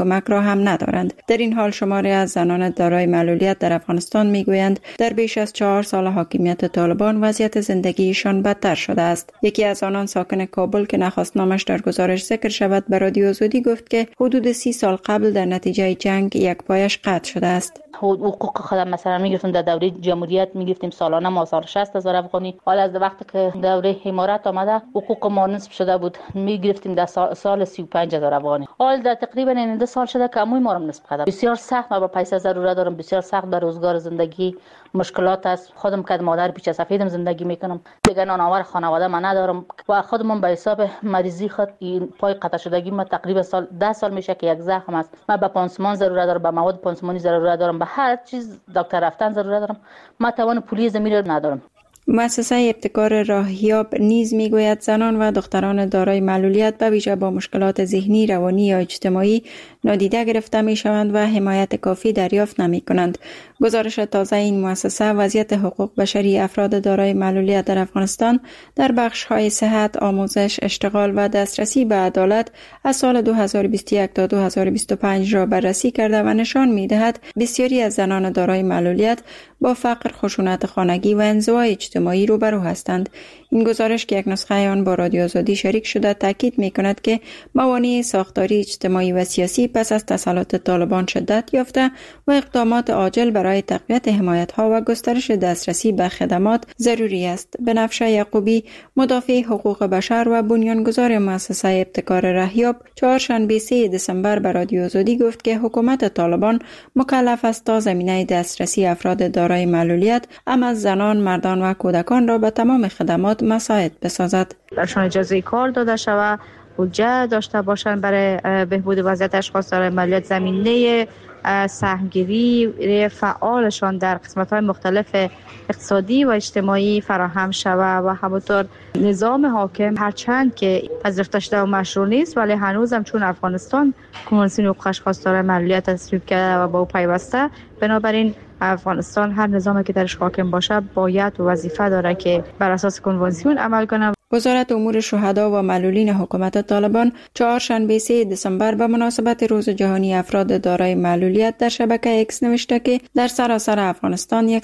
کمک را هم ندارند. در این حال شماری از زنان دارای معلولیت در افغانستان میگویند در بیش از 4 سال حاکمیت طالبان وضعیت زندگیشان بدتر شده است. یکی از آنان ساکن کابل که نخواست نامش در گزارش ذکر شود به رادیو آزادی گفت که حدود 30 سال قبل در نتیجه جنگ یک پایش قطع شده است. حقوق خودم مثلا میگرفتم در دوره جمهوریت میگرفتیم سالانه ماسال 60,000 افغانی. حالا از وقتی که دوره امارات آمده حقوق ما نصف شده بود میگرفتیم در سال 35,000 افغانی. حال در تقریبا 2 سال شده که عموی ما رو نصف کرده. بسیار سخت ما با پیسه ضرورت دارم، بسیار سخت به روزگار زندگی مشکلات است. خودم که مادر پیچ سفیدم زندگی میکنم، دیگه نانآور خانواده من ندارم و خودم به حساب مریضی خود این پای قطع شدگی ما تقریبا 10 سال میشه که یک زخم است. من به پانسمان ضرورت دارم، به مواد پانسمانی ضرورت دارم، به هر چیز دکتر رفتن ضرورت دارم. من توان پولی زمین رو ندارم. مؤسسه ابتکار راهیاب نیز میگوید زنان و دختران دارای معلولیت به ویژه با مشکلات ذهنی، روانی یا اجتماعی نادیده گرفته می شوند و حمایت کافی دریافت نمی کنند. گزارش تازه این مؤسسه وضعیت حقوق بشری افراد دارای معلولیت در افغانستان در بخش‌های صحت، آموزش، اشتغال و دسترسی به عدالت از سال 2021 تا 2025 را بررسی کرده و نشان می‌دهد بسیاری از زنان دارای معلولیت با فقر، خشونت خانگی و انزوای اجتماعی روبرو هستند. این گزارش که یک نسخه آن با رادیو آزادی شریک شده تاکید می‌کند که موانع ساختاری، اجتماعی و سیاسی پس از تسلط طالبان شدت یافته و اقدامات عاجل برای تقویت حمایت‌ها و گسترش دسترسی به خدمات ضروری است. بنفشه یعقوبی، مدافع حقوق بشر و بنیانگذار مؤسسه ابتکار راهیاب، چهارشنبه 3 دسامبر به رادیو آزادی گفت که حکومت طالبان مکلف است تا زمینه دسترسی افراد دارای معلولیت، اما زنان، مردان و کودکان را به تمام خدمات مساعد بسازد. برشان اجازه کار داده شود، بودجه داشته باشند برای بهبود وضعیت اشخاص دارای معلولیت، زمینه سهمگیری فعالشان در قسمت‌های مختلف اقتصادی و اجتماعی فراهم شود و همونطور نظام حاکم هرچند که پذیرفته شده و مشروع نیست ولی هنوز هم چون افغانستان کنوانسیون حقوق اشخاص دارای معلولیت تصویب کرده و با او پیوسته، بنابراین افغانستان هر نظامی که درش حاکم باشه باید و وظیفه داره که بر اساس کنوانسیون عمل کنه. وزارت امور شهدا و معلولین حکومت طالبان چهارشنبه 3 دسامبر به مناسبت روز جهانی افراد دارای معلولیت در شبکه اکس نوشته که در سراسر افغانستان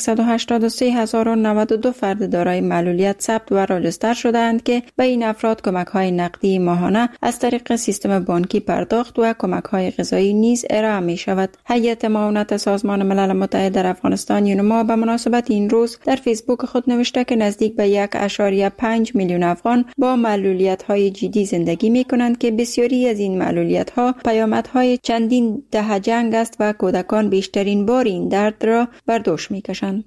183,092 فرد دارای معلولیت ثبت و راجستر شده‌اند که به این افراد کمک‌های نقدی ماهانه از طریق سیستم بانکی پرداخت و کمک‌های غذایی نیز ارائه می‌شود. هیئت معاونت سازمان ملل متحد در افغانستان یونما به مناسبت این روز در فیسبوک خود نوشته که نزدیک به 1.5 میلیون افغان با معلولیت‌های جدی زندگی می‌کنند که بسیاری از این معلولیت‌ها پیامدهای چندین دهه جنگ است و کودکان بیشترین بار این درد را بر دوش می‌کشند.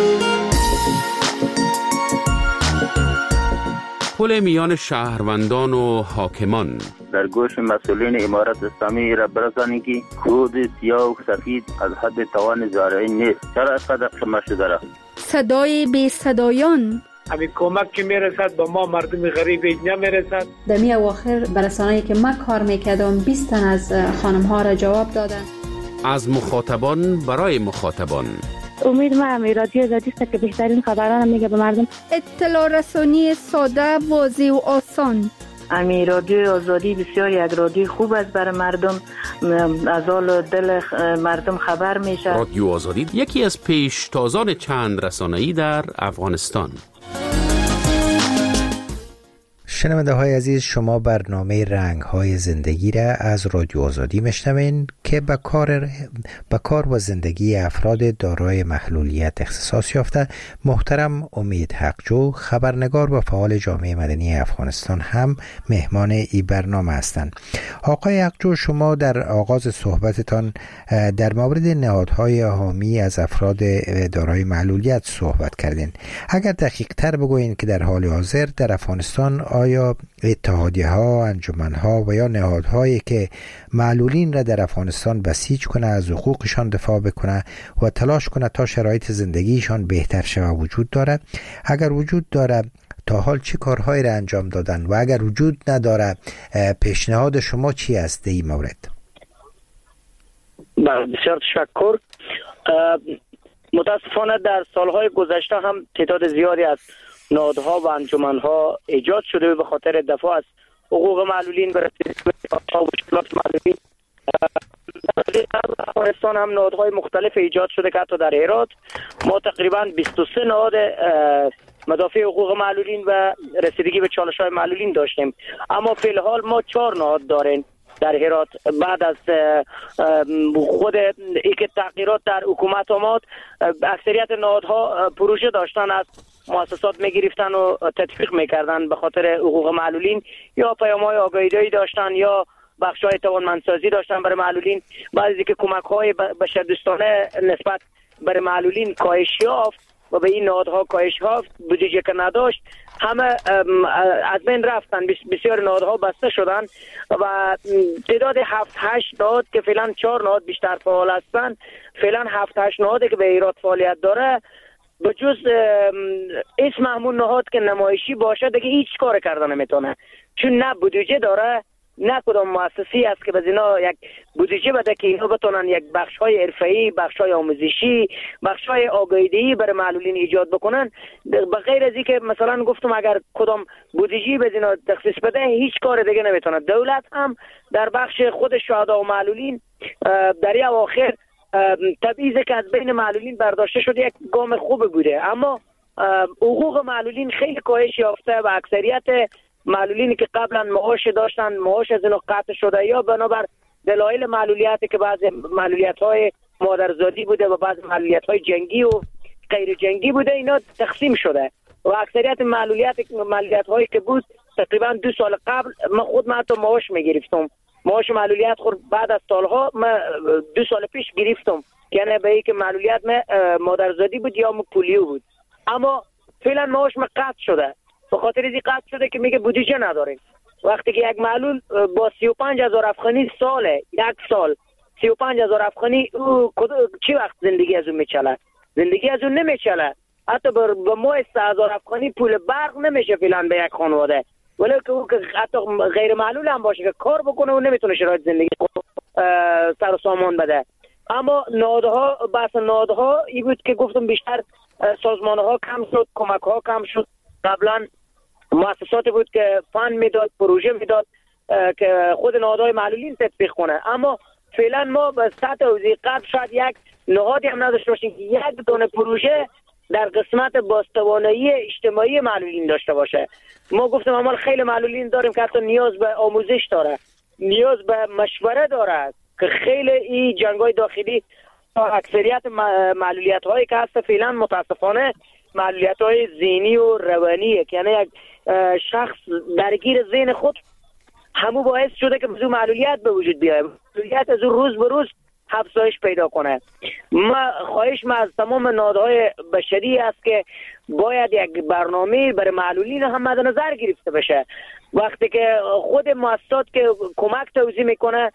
پل میان شهروندان و حاکمان در گوش مسئولین امارت اسلامی را برسانید که خود سیاه و سفید از حد توان زارعی نیست. چرا اینقدر شمار شده را؟ صدای بی صدایان همین کمک که میرسد با ما مردم غریب نمیرسد. در می اواخر برسانه‌ای که من کار میکردم 20 تن از خانم ها را جواب دادن. از مخاطبان برای مخاطبان. امید من رادیو آزادی است که بهترین خبران میگه به مردم. اطلاع رسانی ساده، واضح و آسان. امی رادیو آزادی بسیار یک رادیو خوب است برای مردم، از حال دل مردم خبر میشه. رادیو آزادی یکی از پیشتازان چند رسانه‌ای در افغانستان. شنونده های عزیز، شما برنامه رنگ های زندگی را از رادیو آزادی میشنوین که به کار و زندگی افراد دارای معلولیت اختصاص یافته محترم امید حقجو، خبرنگار و فعال جامعه مدنی افغانستان هم مهمان این برنامه هستند. آقای حقجو، شما در آغاز صحبتتان در مورد نهادهای حامی از افراد دارای معلولیت صحبت کردین. اگر دقیق تر بگوین که در حال حاضر در افغانستان آیا اتحادیه ها، انجمن ها و یا نهادهایی که معلولین را در افغانستان بسیج کنه، از حقوقشان دفاع بکنه و تلاش کنه تا شرایط زندگیشان بهتر شود وجود داره؟ اگر وجود داره تا حال چه کارهایی را انجام دادن و اگر وجود نداره پیشنهاد شما چی است در این مورد؟ بسیار تشکر. متاسفانه در سالهای گذشته هم تعداد زیادی از نهادها و انجمنها ایجاد شده به خاطر دفاع از حقوق معلولین و رسیدگی به مشکلات معلولین. افغانستان هم نهادهای مختلف ایجاد شده که حتی در هرات ما تقریبا 23 نهاد مدافع حقوق معلولین و رسیدگی به چالش‌های معلولین داشتیم، اما فی الحال ما 4 نهاد داریم در هرات. بعد از خود اینکه تغییرات در حکومت آمد، اکثریت نهادها پروژه داشتن، از مؤسسات میگرفتن و تطبیق میکردن به خاطر حقوق معلولین، یا پیام‌های آگاهی‌دهی داشتن یا بخش‌های توانمندسازی داشتن برای معلولین. بعضی که کمک‌های بشردوستانه نسبت برای معلولین کاهش یافت و به این نهادها کاهش یافت، بودجه که نداشت همه از بین رفتن. بسیار نهادها بسته شدن و تعداد 7-8 نهاد که فعلا 4 نهاد بیشتر فعال هستند، فعلا 7-8 نهادی که به ایراد فعالیت داره، به جز اسم همون نهاد که نمایشی باشه دیگه هیچ کار کردن نمیتونه، چون نه بودجه داره، نه کدام مؤسسی است که به اینا یک بودجه بده که اینا بتونن یک بخش‌های حرفه‌ای، بخش‌های آموزشی، بخش‌های آگاهی‌دهی برای معلولین ایجاد بکنن. به غیر از اینکه مثلا گفتم اگر کدام بودجه به اینا تخصیص بده، هیچ کار دیگه نمیتونه. دولت هم در بخش خود شهدا و معلولین در این اواخر تبعیضی که از بین معلولین برداشته شده یک گام خوب بوده، اما حقوق معلولین خیلی کاهش یافته و اکثریت معلولینی که قبلا معاش داشتن، معاش از اینو قطع شده یا بنابر دلایل معلولیتی که بعضی معلولیت‌های مادرزادی بوده و بعضی معلولیت‌های جنگی و غیر جنگی بوده، اینا تقسیم شده و اکثریت معلولیت‌هایی که بود تقریبا 2 سال قبل من حتی معاش میگرفتم، معاش معلولیت خود بعد از سالها من 2 سال پیش گرفتم، یعنی به اینکه معلولیت مادرزادی بود یا پولیو بود، اما فعلا معاش قطع شده. به خاطر اینکه قطع شده که میگه بودجه نداریم. وقتی که یک معلول با 35,000 افغانی ساله، یک سال 35,000 افغانی، او چی وقت زندگی از اون میچله؟ زندگی از اون نمیچله. حتی به ماه 3,000 افغانی پول برق نمیشه فعلا به یک خانواده، ولی که او که حتی غیر معلول هم باشه که کار بکنه و نمیتونه شرایط زندگی سر و سامان بده. اما نهادها، بحث نهادها این بود که گفتم بیشتر سازمانها کم شد، کمک‌ها کم شد. قبلا مؤسسات بود که فند میداد، پروژه میداد که خود نهادهای معلولین تطبیق کنه، اما فعلا ما به سطح حوزه قبل شاید یک نهادی هم نداشته باشیم که یک دونه پروژه در قسمت بازتوانایی اجتماعی معلولین داشته باشه. ما گفتم اما خیلی معلولین داریم که حتی نیاز به آموزش داره، نیاز به مشوره داره، که خیلی این جنگ‌های داخلی اکثریت معلولیت‌هایی که هست فعلا متاسفانه معلولیت‌های ذهنی و روانیه، که یعنی یک شخص درگیر ذهن خود همو باعث شده که بزرگ معلولیت به وجود بیاید، معلولیت از روز به روز افزایش پیدا کنه. خواهش از تمام نهادهای بشری است که باید یک برنامه برای معلولین هم مد نظر گرفته بشه. وقتی که خود مؤسسات که کمک توزیع میکنه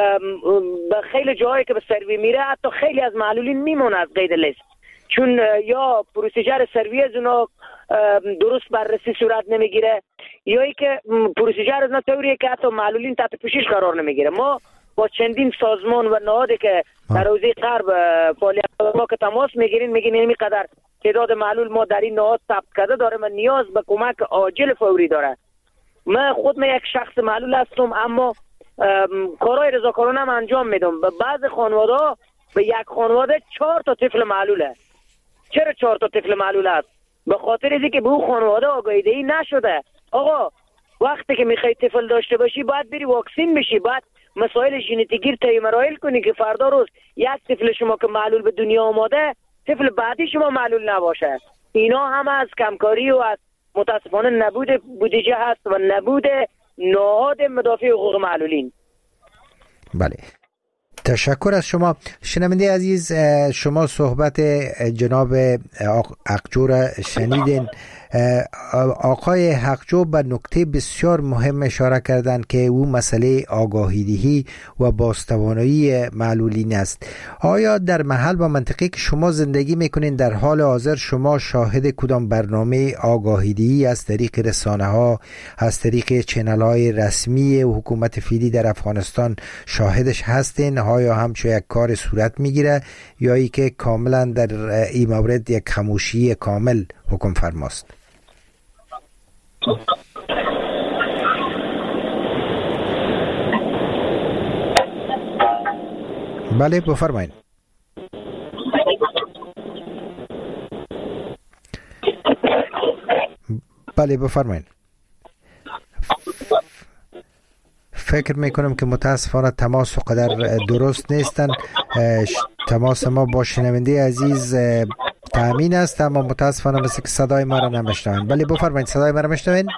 به خیلی جاهایی که به سروی میره، حتی خیلی از معلولین میمونه از قید لیست، چون یا پروسیجر سروی از اونا درست بررسی صورت نمیگیره، یا ای که پروسیجر از اونا طوریه که حتی معلولین تحت پوشش قرار نمیگیره. ما با چندین سازمان و نهادی که در حوزه غرب فعالیت ما که تماس میگیریم، میگین اینمی قدر تعداد معلول ما در این نهاد ثبت کرده داره و نیاز به کمک عاجل فوری داره. من خود یک شخص معلول هستم، اما کارهای رضاکارانه هم انجام میدم. به بعض خانواده، به یک خانواده 4 تا طفل معلوله. چرا 4 تا طفل معلول است؟ به خاطر اینکه به اون خانواده آگاهی‌دهی نشده. آقا وقتی که میخوای طفل داشته باشی باید بری واکسین بشی، باید مسائل ژنتیکی رو طی مراحل کنی که فردا روز یک طفل شما که معلول به دنیا آماده، طفل بعدی شما معلول نباشه. اینا هم از کمکاری و از متاسفانه نبود بودجه هست و نبود نهاد مدافع حقوق معلولین. بله، تشکر از شما. شنونده عزیز، شما صحبت جناب حقجو را شنیدین. آقای حقجو به نکته بسیار مهم اشاره کردند که او مسئله آگاهی‌دهی و بازتوانایی معلولین است. آیا در محل و منطقه که شما زندگی میکنین در حال حاضر شما شاهد کدام برنامه آگاهی‌دهی از طریق رسانه‌ها، از طریق چنل‌های رسمی حکومت فعلی در افغانستان شاهدش هستین؟ آیا همچون یک کار صورت میگیره یا ای که کاملا در این مورد یک خاموشی کامل حکم فرماست؟ بله بفرمایید. بله بفرمایید. فکر میکنم که متاسفانه تماس قدر درست نیستن. تماس ما با شنونده عزیز تامین است، اما متاسفانه مثل که صدای ما را نمیشنوین. بله بفرمایید، صدای ما را میشنوین؟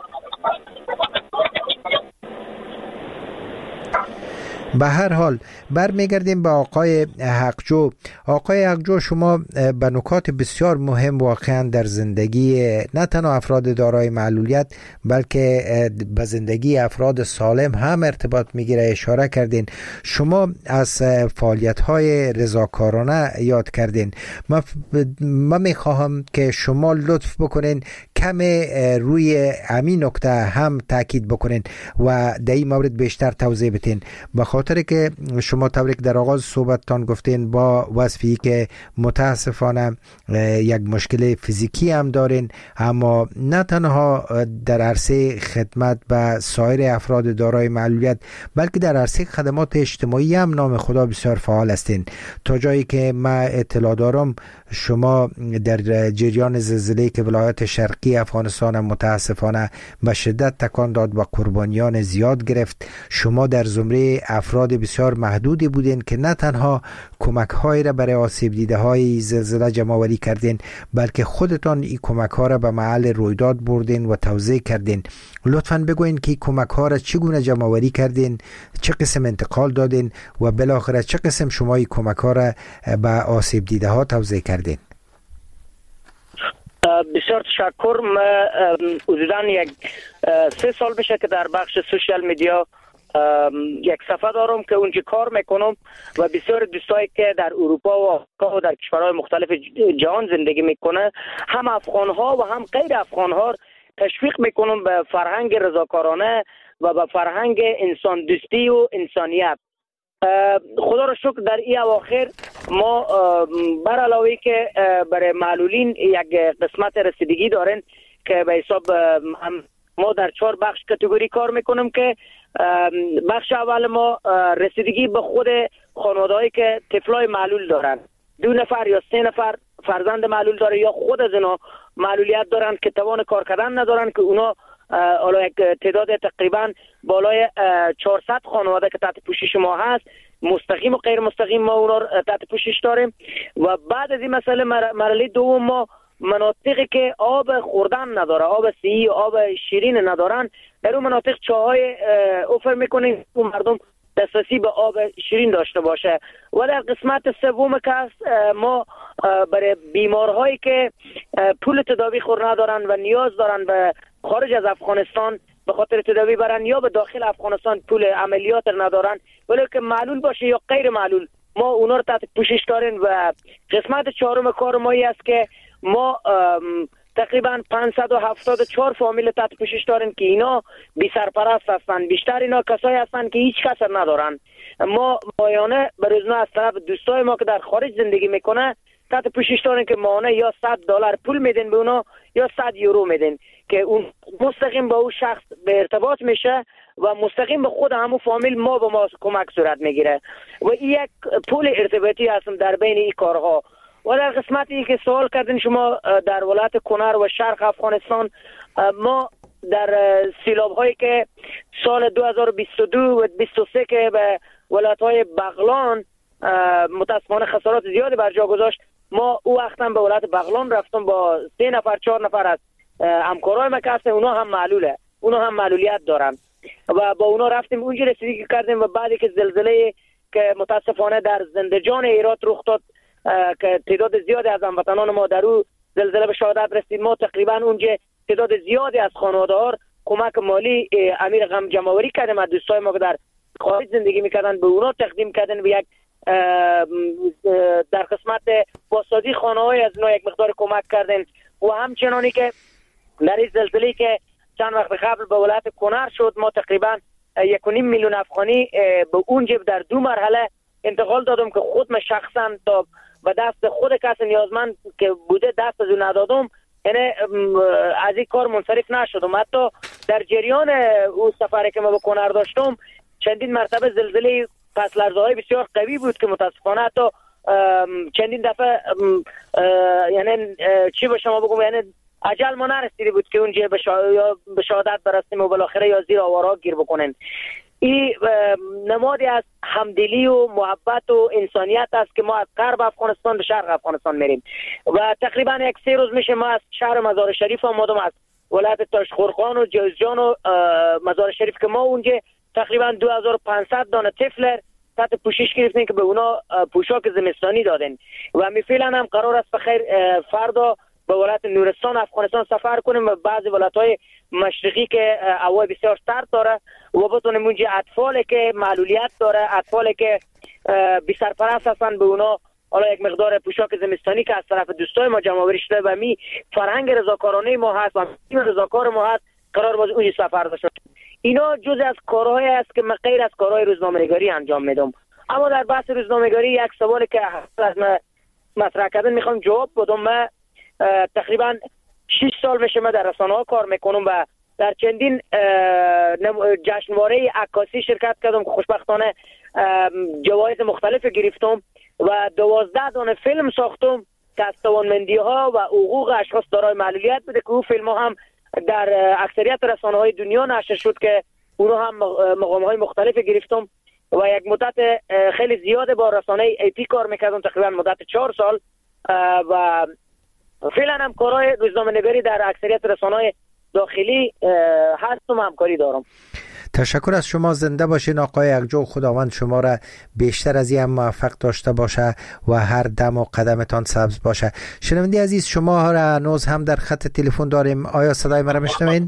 به هر حال برمیگردیم به آقای حقجو. آقای حقجو، شما به نکات بسیار مهم واقعا در زندگی نه تنها افراد دارای معلولیت بلکه به زندگی افراد سالم هم ارتباط میگیره اشاره کردین. شما از فعالیت‌های رضاکارانه یاد کردین. من میخواهم که شما لطف بکنین کم روی همین نکته هم تاکید بکنین و در این مورد بیشتر توضیح بدین، به خاطر که شما طوری که در آغاز صحبتتان گفتین با وصفی که متاسفانه یک مشکل فیزیکی هم دارین، اما نه تنها در عرصه خدمت به سایر افراد دارای معلولیت بلکه در عرصه خدمات اجتماعی هم نام خدا بسیار فعال هستین. تا جایی که من اطلاع دارم شما در جریان زلزله که ولایت شرقی افغانستان متاسفانه به شدت تکان داد و قربانیان زیاد گرفت، شما در زمره افراد بسیار محدودی بودین که نه تنها کمک های را برای آسیب دیده های زلزله جمع آوری کردین بلکه خودتان این کمک ها را به محل رویداد بردین و توزیع کردین. لطفاً بگوین که کمک ها را چگونه جمع آوری کردین، چه قسم انتقال دادین و بالاخره چه قسم شما این کمک ها را به آسیب دیده ها توزیع کردین. بسیار تشکر. حدوداً 3 سال بشه که در بخش سوشال میدیا یک صفحه دارم که اونجا کار میکنم و بسیار دوستایی که در اروپا و آمریکا و در کشورهای مختلف جهان زندگی میکنه، هم افغان ها و هم غیر افغان ها تشویق میکنم به فرهنگ رضاکارانه و به فرهنگ انسان دوستی و انسانیت. خدا را شکر در این اواخر ما بر علاوه که برای معلولین یک قسمت رسیدگی دارن که به حساب ما در 4 بخش کاتگوری کار میکنم که بخش اول ما رسیدگی به خود خانواده‌ای که طفلای معلول دارن، 2 نفر یا 3 نفر فرزند معلول داره یا خود از اینا معلولیت دارن که توان کار کردن ندارن، که اونا حالا یک تعداد تقریبا بالای 400 خانواده که تحت پوشش ما هست، مستقیم و غیر مستقیم ما اونا تحت پوشش داریم. و بعد از این مسئله مرحله دوم ما مناطقی که آب خوردن نداره، آب سیی و آب شیرین ندارن، در اون مناطق چاهای اوفر میکنیم و مردم دسترسی به آب شیرین داشته باشه. و در قسمت سوم که ما برای بیمارهایی که پول تداوی خور ندارن و نیاز دارن به خارج از افغانستان به خاطر تداوی برن یا به داخل افغانستان پول عملیات ندارن، ولی که معلول باشه یا غیر معلول، ما اونا رو تحت پوشش داریم. و قسمت 4 کار مایی است که ما تقریبا 574 فامیل تحت پوشش داریم که اینا بی سرپرست هستن. بیشتر اینا کسایی هستن که هیچ کس ندارن. ما ماهانه به روزانه از طرف دوستای ما که در خارج زندگی میکنه تحت پوشش داریم که ماهانه یا $100 پول میدن به اونا یا 100 یورو میدن که اون مستقیم با اون شخص به ارتباط میشه و مستقیم به خود همون فامیل ما به ما کمک صورت میگیره و این یک پول ارتباطی هستم در بین این کارها. و در قسمتی که سوال کردین شما در ولایت کنر و شرق افغانستان، ما در سیلاب هایی که سال 2022 و 2023 که به ولایت های بغلان متاسفانه خسارات زیادی بر جا گذاشت، ما او وقت هم به ولایت بغلان رفتم با 3 نفر 4 نفر از همکارای ما که هستن، اونا هم معلوله، اونا هم معلولیت دارن و با اونا رفتیم اونجا رسیدگی کردیم. و بعدی که زلزله که متاسفانه در زندجان هرات رخ داد که تعداد زیادی از هموطنان ما در اون زلزله به شهادت رسید، ما تقریبا اونجا تعداد زیادی از خانواده‌ها کمک مالی امیر غم جمع‌آوری کردیم از دوستای ما که در خارج زندگی می‌کردن، به اونا تقدیم کردن و یک در قسمت بازسازی خانه‌های از اونا یک مقدار کمک کردن. و همچنانی که در این زلزله که چند وقت قبل به ولایت کنر شد، ما تقریبا 1.5 میلیون افغانی به اونجا در 2 مرحله انتقال دادم که خود من شخصا تا به دست خود کس نیازمند که بوده دست از اون ندادم، یعنی از این کار منصرف نشدم. حتی در جریان اون سفری که ما به کنر داشتم چندین مرتبه زلزله پس لرزه های بسیار قوی بود که متاسفانه حتی چندین دفعه یعنی چی به شما بگم، یعنی اجل ما نرسیده بود که اونجا به شهادت برسیم و بالاخره یا زیر آوارها گیر بکنن. این نمادی از همدلی و محبت و انسانیت است که ما از غرب افغانستان به شرق افغانستان میریم و تقریبا 1-3 روز میشه ما از شهر مزار شریف آمدم، از ولایت تاشقرغان و جوزجان و مزار شریف که ما اونجا تقریبا 2500 دانه طفل تحت پوشش گرفتیم که به اونا پوشاک زمستانی دادن و می فعلا هم قرار است بخیر فردا به ولایت نورستان افغانستان سفر کنیم و بعضی ولایت‌های مشرقی که هوا بسیار سرد داره و بتونیم اونجا اطفالی که معلولیت داره، اطفالی که بی سرپرست هستن، به اونا حالا یک مقدار پوشاک زمستانی که از طرف دوستای ما جمع آوری شده و می فرهنگ رضاکارانه ما هست و تیم رضاکار ما هست، قرار باز اونجا سفر داشته. اینا جزء از کارهایی است که من غیر از کارهای روزنامه‌نگاری انجام میدم. اما در بحث روزنامه‌نگاری یک سوالی که از مطرح کردن میخوام جواب بدم. من تقریبا 6 سال میشه من در رسانه‌ها کار میکنم و در چندین جشنواره عکاسی شرکت کردم که خوشبختانه جوایز مختلف گرفتم و 12 دانه فیلم ساختم که از توانمندی‌ها و حقوق اشخاص دارای معلولیت بوده که اون فیلم‌ها هم در اکثریت رسانه‌های دنیا نشر شد که اونو هم مقام‌های مختلف گرفتم و یک مدت خیلی زیاد با رسانه ای پی کار میکردم، تقریبا مدت 4 سال و فعلا هم کارهای روزنامه‌نگاری در اکثریت رسانه‌های داخلی هست و همکاری دارم. تشکر از شما، زنده باشین آقای اقجو. خداوند شما را بیشتر از این موفق داشته باشه و هر دم و قدمتان سبز باشه. شنونده عزیز، شما را هنوز هم در خط تلفن داریم. آیا صدای مرا میشنوین؟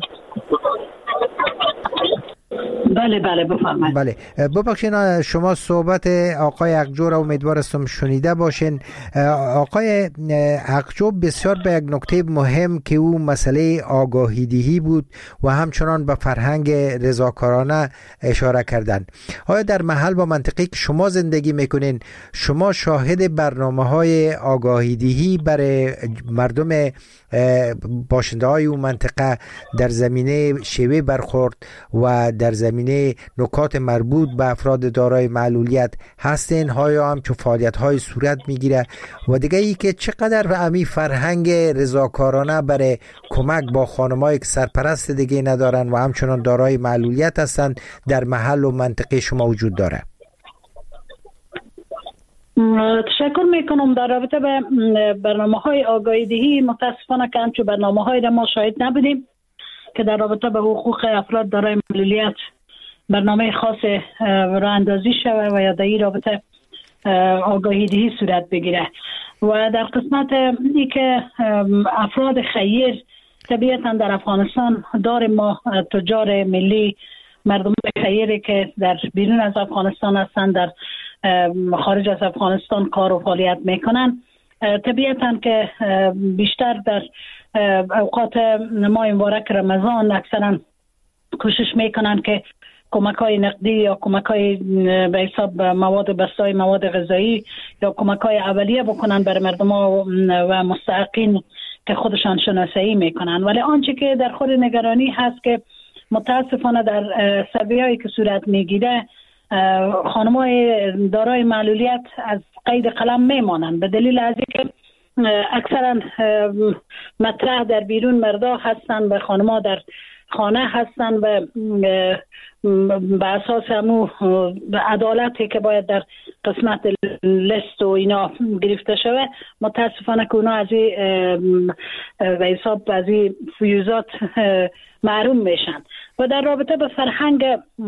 بله بفرمایید. بله ببخشید، شما صحبت آقای اقجو را امیدوارم شنیده باشین. آقای اقجو بسیار به یک نکته مهم که او مسئله آگاهی دهی بود و همچنان به فرهنگ رضاکارانه اشاره کردند. آیا در محل و منطقه که شما زندگی میکنین شما شاهد برنامه‌های آگاهی دهی برای مردم باشنده های اون منطقه در زمینه شیوه برخورد و در زمینه نکات مربوط به افراد دارای معلولیت هستین؟ ها هم چه فعالیت های صورت میگیره؟ و دیگه ای که چقدر امی فرهنگ رضاکارانه برای کمک با خانمایی که سرپرست دیگه ندارن و همچنان دارای معلولیت هستن در محل و منطقه شما وجود داره؟ تشکر میکنم. در رابطه به برنامه‌های آگاهی دهی متاسفانه که همچون برنامه‌های را ما شاهد نبودیم که در رابطه به حقوق افراد دارای معلولیت برنامه خاص راه اندازی شود و یا در این رابطه آگاهی دهی صورت بگیره. و در قسمت ای که افراد خیر طبیعتا در افغانستان داریم ما تجار ملی، مردم خیری که در بیرون از افغانستان هستند، در خارج از افغانستان کار و فعالیت میکنن. طبیعتا که بیشتر در اوقات ماه مبارک رمضان اکثرا کوشش میکنن که کمک‌های نقدی یا کمک‌های به حساب مواد بستای مواد غذایی یا کمک‌های اولیه بکنن برای مردم و مستحقین که خودشان شناسایی میکنن. ولی آنچه که در خود نگرانی هست که متاسفانه در سروی‌هایی که صورت میگیره خانم‌های دارای معلولیت از قید قلم میمانند به دلیل از اینکه اکثرا مطرح در بیرون مردا هستن و خانم‌ها در خانه هستن و به اساس همون عدالتی که باید در قسمت لیست و اینا گرفته شده متاسفانه که اونا از این به حساب از این فیوزات محروم میشن. و در رابطه به فرهنگ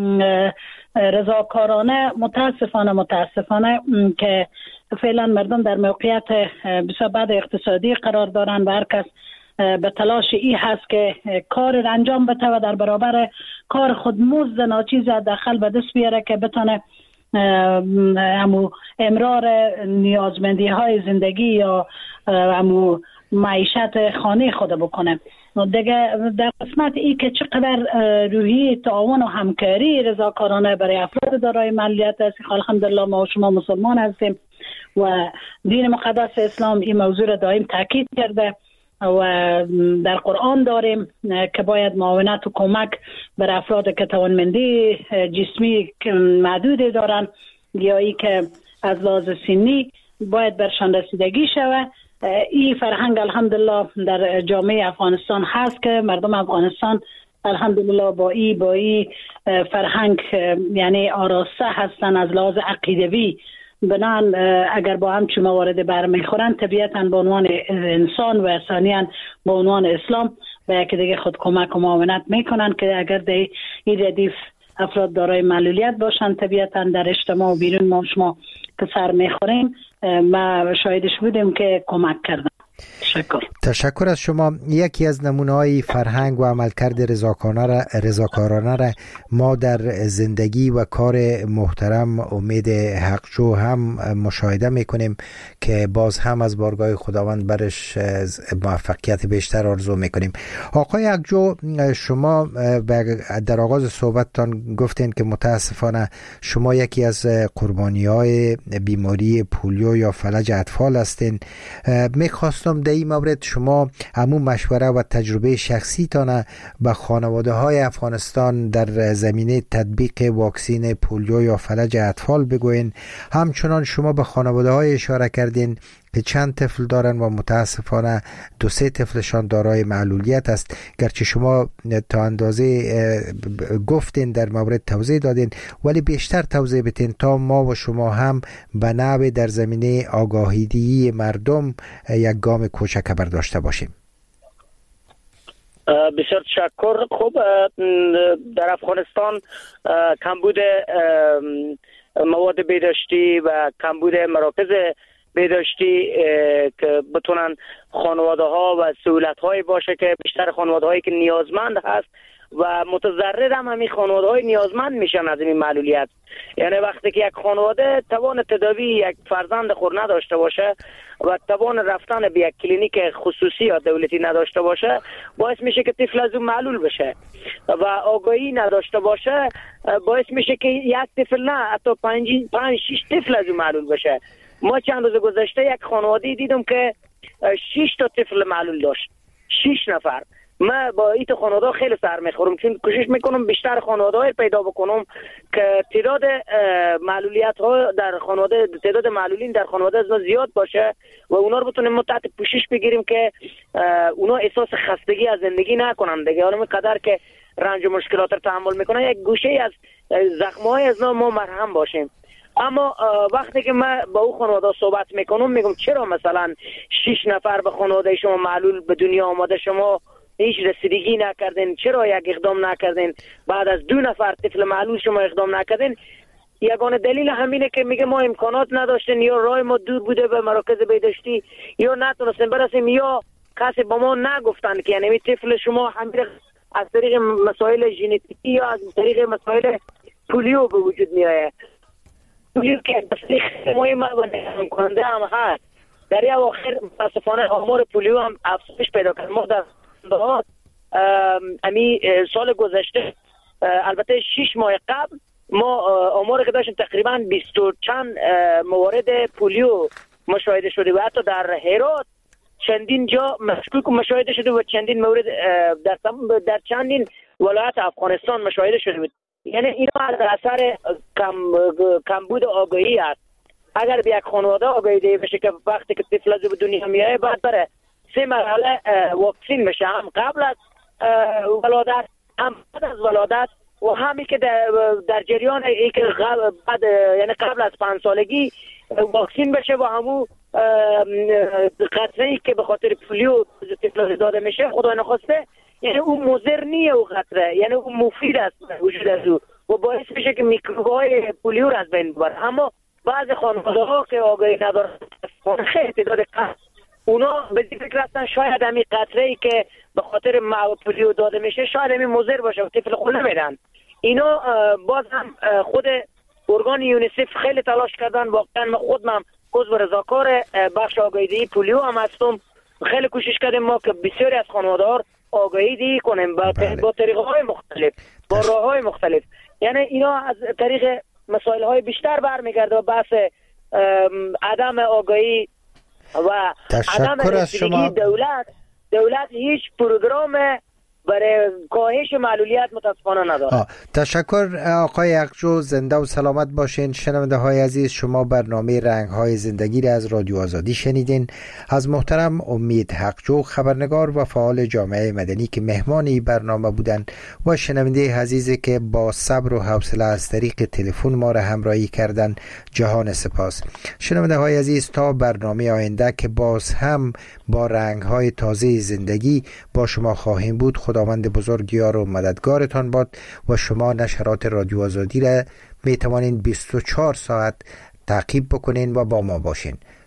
رضاکارانه متاسفانه که فعلا مردم در موقعیت بسیار بد اقتصادی قرار دارن و هر کس به تلاش ای هست که کار را انجام بده و در برابر کار خود مزد ناچیز داخل به دست بیاره که بتونه همو امرار نیازمندی های زندگی یا همو معیشت خانه خود بکنه. دیگه در قسمت ای که چقدر روحی تعاون و همکاری رضاکارانه برای افراد دارای معلولیت است، الحمدلله ما و شما مسلمان هستیم و دین مقدس اسلام این موضوع را دائم تاکید کرده و در قرآن داریم که باید معاونت و کمک بر افراد که توانمندی جسمی محدودی دارن یا ای که از لحاظ سنی باید برشان رسیدگی شود. این فرهنگ الحمدلله در جامعه افغانستان هست که مردم افغانستان الحمدلله با این فرهنگ یعنی آراسته هستن از لحاظ عقیدوی. بنان اگر با همچه موارد برمیخورن طبیعتاً به عنوان انسان و ثانیاً به عنوان اسلام به یکی دیگه خود کمک و معاونت میکنن که اگر در این ردیف افراد دارای معلولیت باشن طبیعتاً در اجتماع و بیرون ما شما که سر میخوریم ما شاهدش بودیم که کمک کردن. تشکر از شما. یکی از نمونه‌های فرهنگ و عملکرد رضاکارانه را ما در زندگی و کار محترم امید حقجو هم مشاهده میکنیم که باز هم از بارگاه خداوند برش موفقیت بیشتر آرزو میکنیم. آقای حقجو، شما در آغاز صحبتتان گفتین که متاسفانه شما یکی از قربانی‌های بیماری پولیو یا فلج اطفال هستین. میخواستم در این مورد شما همون مشوره و تجربه شخصی تانه به خانواده های افغانستان در زمینه تطبیق واکسین پولیو یا فلج اطفال بگوین. همچنان شما به خانواده های اشاره کردین که چند طفل دارن و متاسفانه 2-3 طفلشان دارای معلولیت است. گرچه شما تا اندازه گفتین در مورد توضیح دادین، ولی بیشتر توضیح بدین تا ما و شما هم به نحو در زمینه آگاهیدهی مردم یک گام کوچک برداشته باشیم. بسیار تشکر. خوب، در افغانستان کمبود مواد بهداشتی و کمبود مراکز بهداشتی که بتونن خانواده ها و سهولت هایی باشه که بیشتر خانواده هایی که نیازمند هست و متضرر هم همین خانواده های نیازمند میشن از این معلولیت. یعنی وقتی که یک خانواده توان تداوی یک فرزند خود نداشته باشه و توان رفتن به یک کلینیک خصوصی یا دولتی نداشته باشه، باعث میشه که طفل از اون معلول بشه و آگاهی نداشته باشه، باعث میشه که یک طفل نه حتی 5-6 طفل از اون معلول بشه. ما چند روز گذشته یک خانواده دیدم که 6 تا طفل معلول داشت، 6 نفر. من با این خانواده خیلی سر میخورم چون کوشش میکنم بیشتر خانواده های پیدا بکنم که تعداد معلولیت ها در خانواده، تعداد معلولین در خانواده از زیاد باشه و اونا رو بتونیم ما تحت پوشش بگیریم که اونا احساس خستگی از زندگی نکنن دیگه. حالا اینقدر که رنج و مشکلات رو تحمل میکنن، یک گوشه از زخم‌های از ما مرهم باشیم. اما وقتی که من با او خانواده صحبت میکنم میگم چرا مثلا 6 نفر به خانواده شما معلول به دنیا آمده، شما هیچ رسیدگی نکردین، چرا یک اقدام نکردین؟ بعد از 2 نفر طفل معلول شما اقدام نکردین. یگانه دلیل همینه که میگه ما امکانات نداشتیم، یا راه ما دور بوده به مراکز بهداشتی، یا نتونستیم برسیم، یا کسی با ما نگفتن که یعنی طفل شما همین از طریق مسائل ژنتیکی یا از طریق مسائل پولیو به وجود میاد. پولیو که مهم و نگران کننده هم هست. در یه آخر متاسفانه آمار پولیو هم افزایش پیدا کرد. ما در امی سال گذشته، البته 6 ماه قبل، ما آمار که داشتیم تقریبا 20 چند موارد پولیو مشاهده شده و حتی در هرات چندین جا مشکوک مشاهده شده و چندین مورد در چندین ولایت افغانستان مشاهده شده بود. یعنی اینا از اثر کمبود آگاهی است. اگر به یک خانواده آگاهی ده بشه که وقتی که طفل از به دنیا میاد بعد بره 3 مرحله واکسین بشه، هم قبل از ولادت، هم بعد از ولادت و همی که در جریان ای که بعد یعنی قبل از 5 سالگی واکسین بشه و همون قطره‌ای که به خاطر پولیو طفل داده میشه خدا نخواسته، یعنی اون مضر نیه او قطره، یعنی اون مفید است وجود از او و باعث میشه که میکروب‌های پولیو را از بین ببره. اما بعض خانواده‌ها که آگاهی ندارن خیلی تعداد اونا به فکر هستن شاید همین قطره‌ای که به خاطر پولیو داده میشه شاید همین مضر باشه و طفل خود نمیدن. اینا باز هم خود ارگان یونیسف خیلی تلاش کردن. واقعا من خودم عضو رضاکار بخش آگاهی‌دهی پولیو هم هستم. خیلی کوشش کردیم ما که بسیاری از خانواده‌ها آگاهی‌دهی کنیم با طریق‌های مختلف، با راه‌های مختلف. یعنی اینا از طریق مسائل‌های بیشتر برمیگرده و بحث عدم آگاهی و عدم رسیدگی دولت هیچ پروگرام برای کاهش معلولیت متاسفانه نداره. تشکر آقای اقجو، زنده و سلامت باشین. شنونده های عزیز، شما برنامه رنگ های زندگی را از رادیو آزادی شنیدین. از محترم امید حقجو، خبرنگار و فعال جامعه مدنی که مهمان این برنامه بودند و شنونده عزیزی که با صبر و حوصله از طریق تلفن ما را همراهی کردند، جهان سپاس. شنونده های عزیز، تا برنامه آینده که باز هم با رنگ های تازه زندگی با شما خواهیم بود، خداوند بزرگ یار و مددگارتان باد و شما نشرات رادیو آزادی را می توانید 24 ساعت تعقیب بکنین و با ما باشین.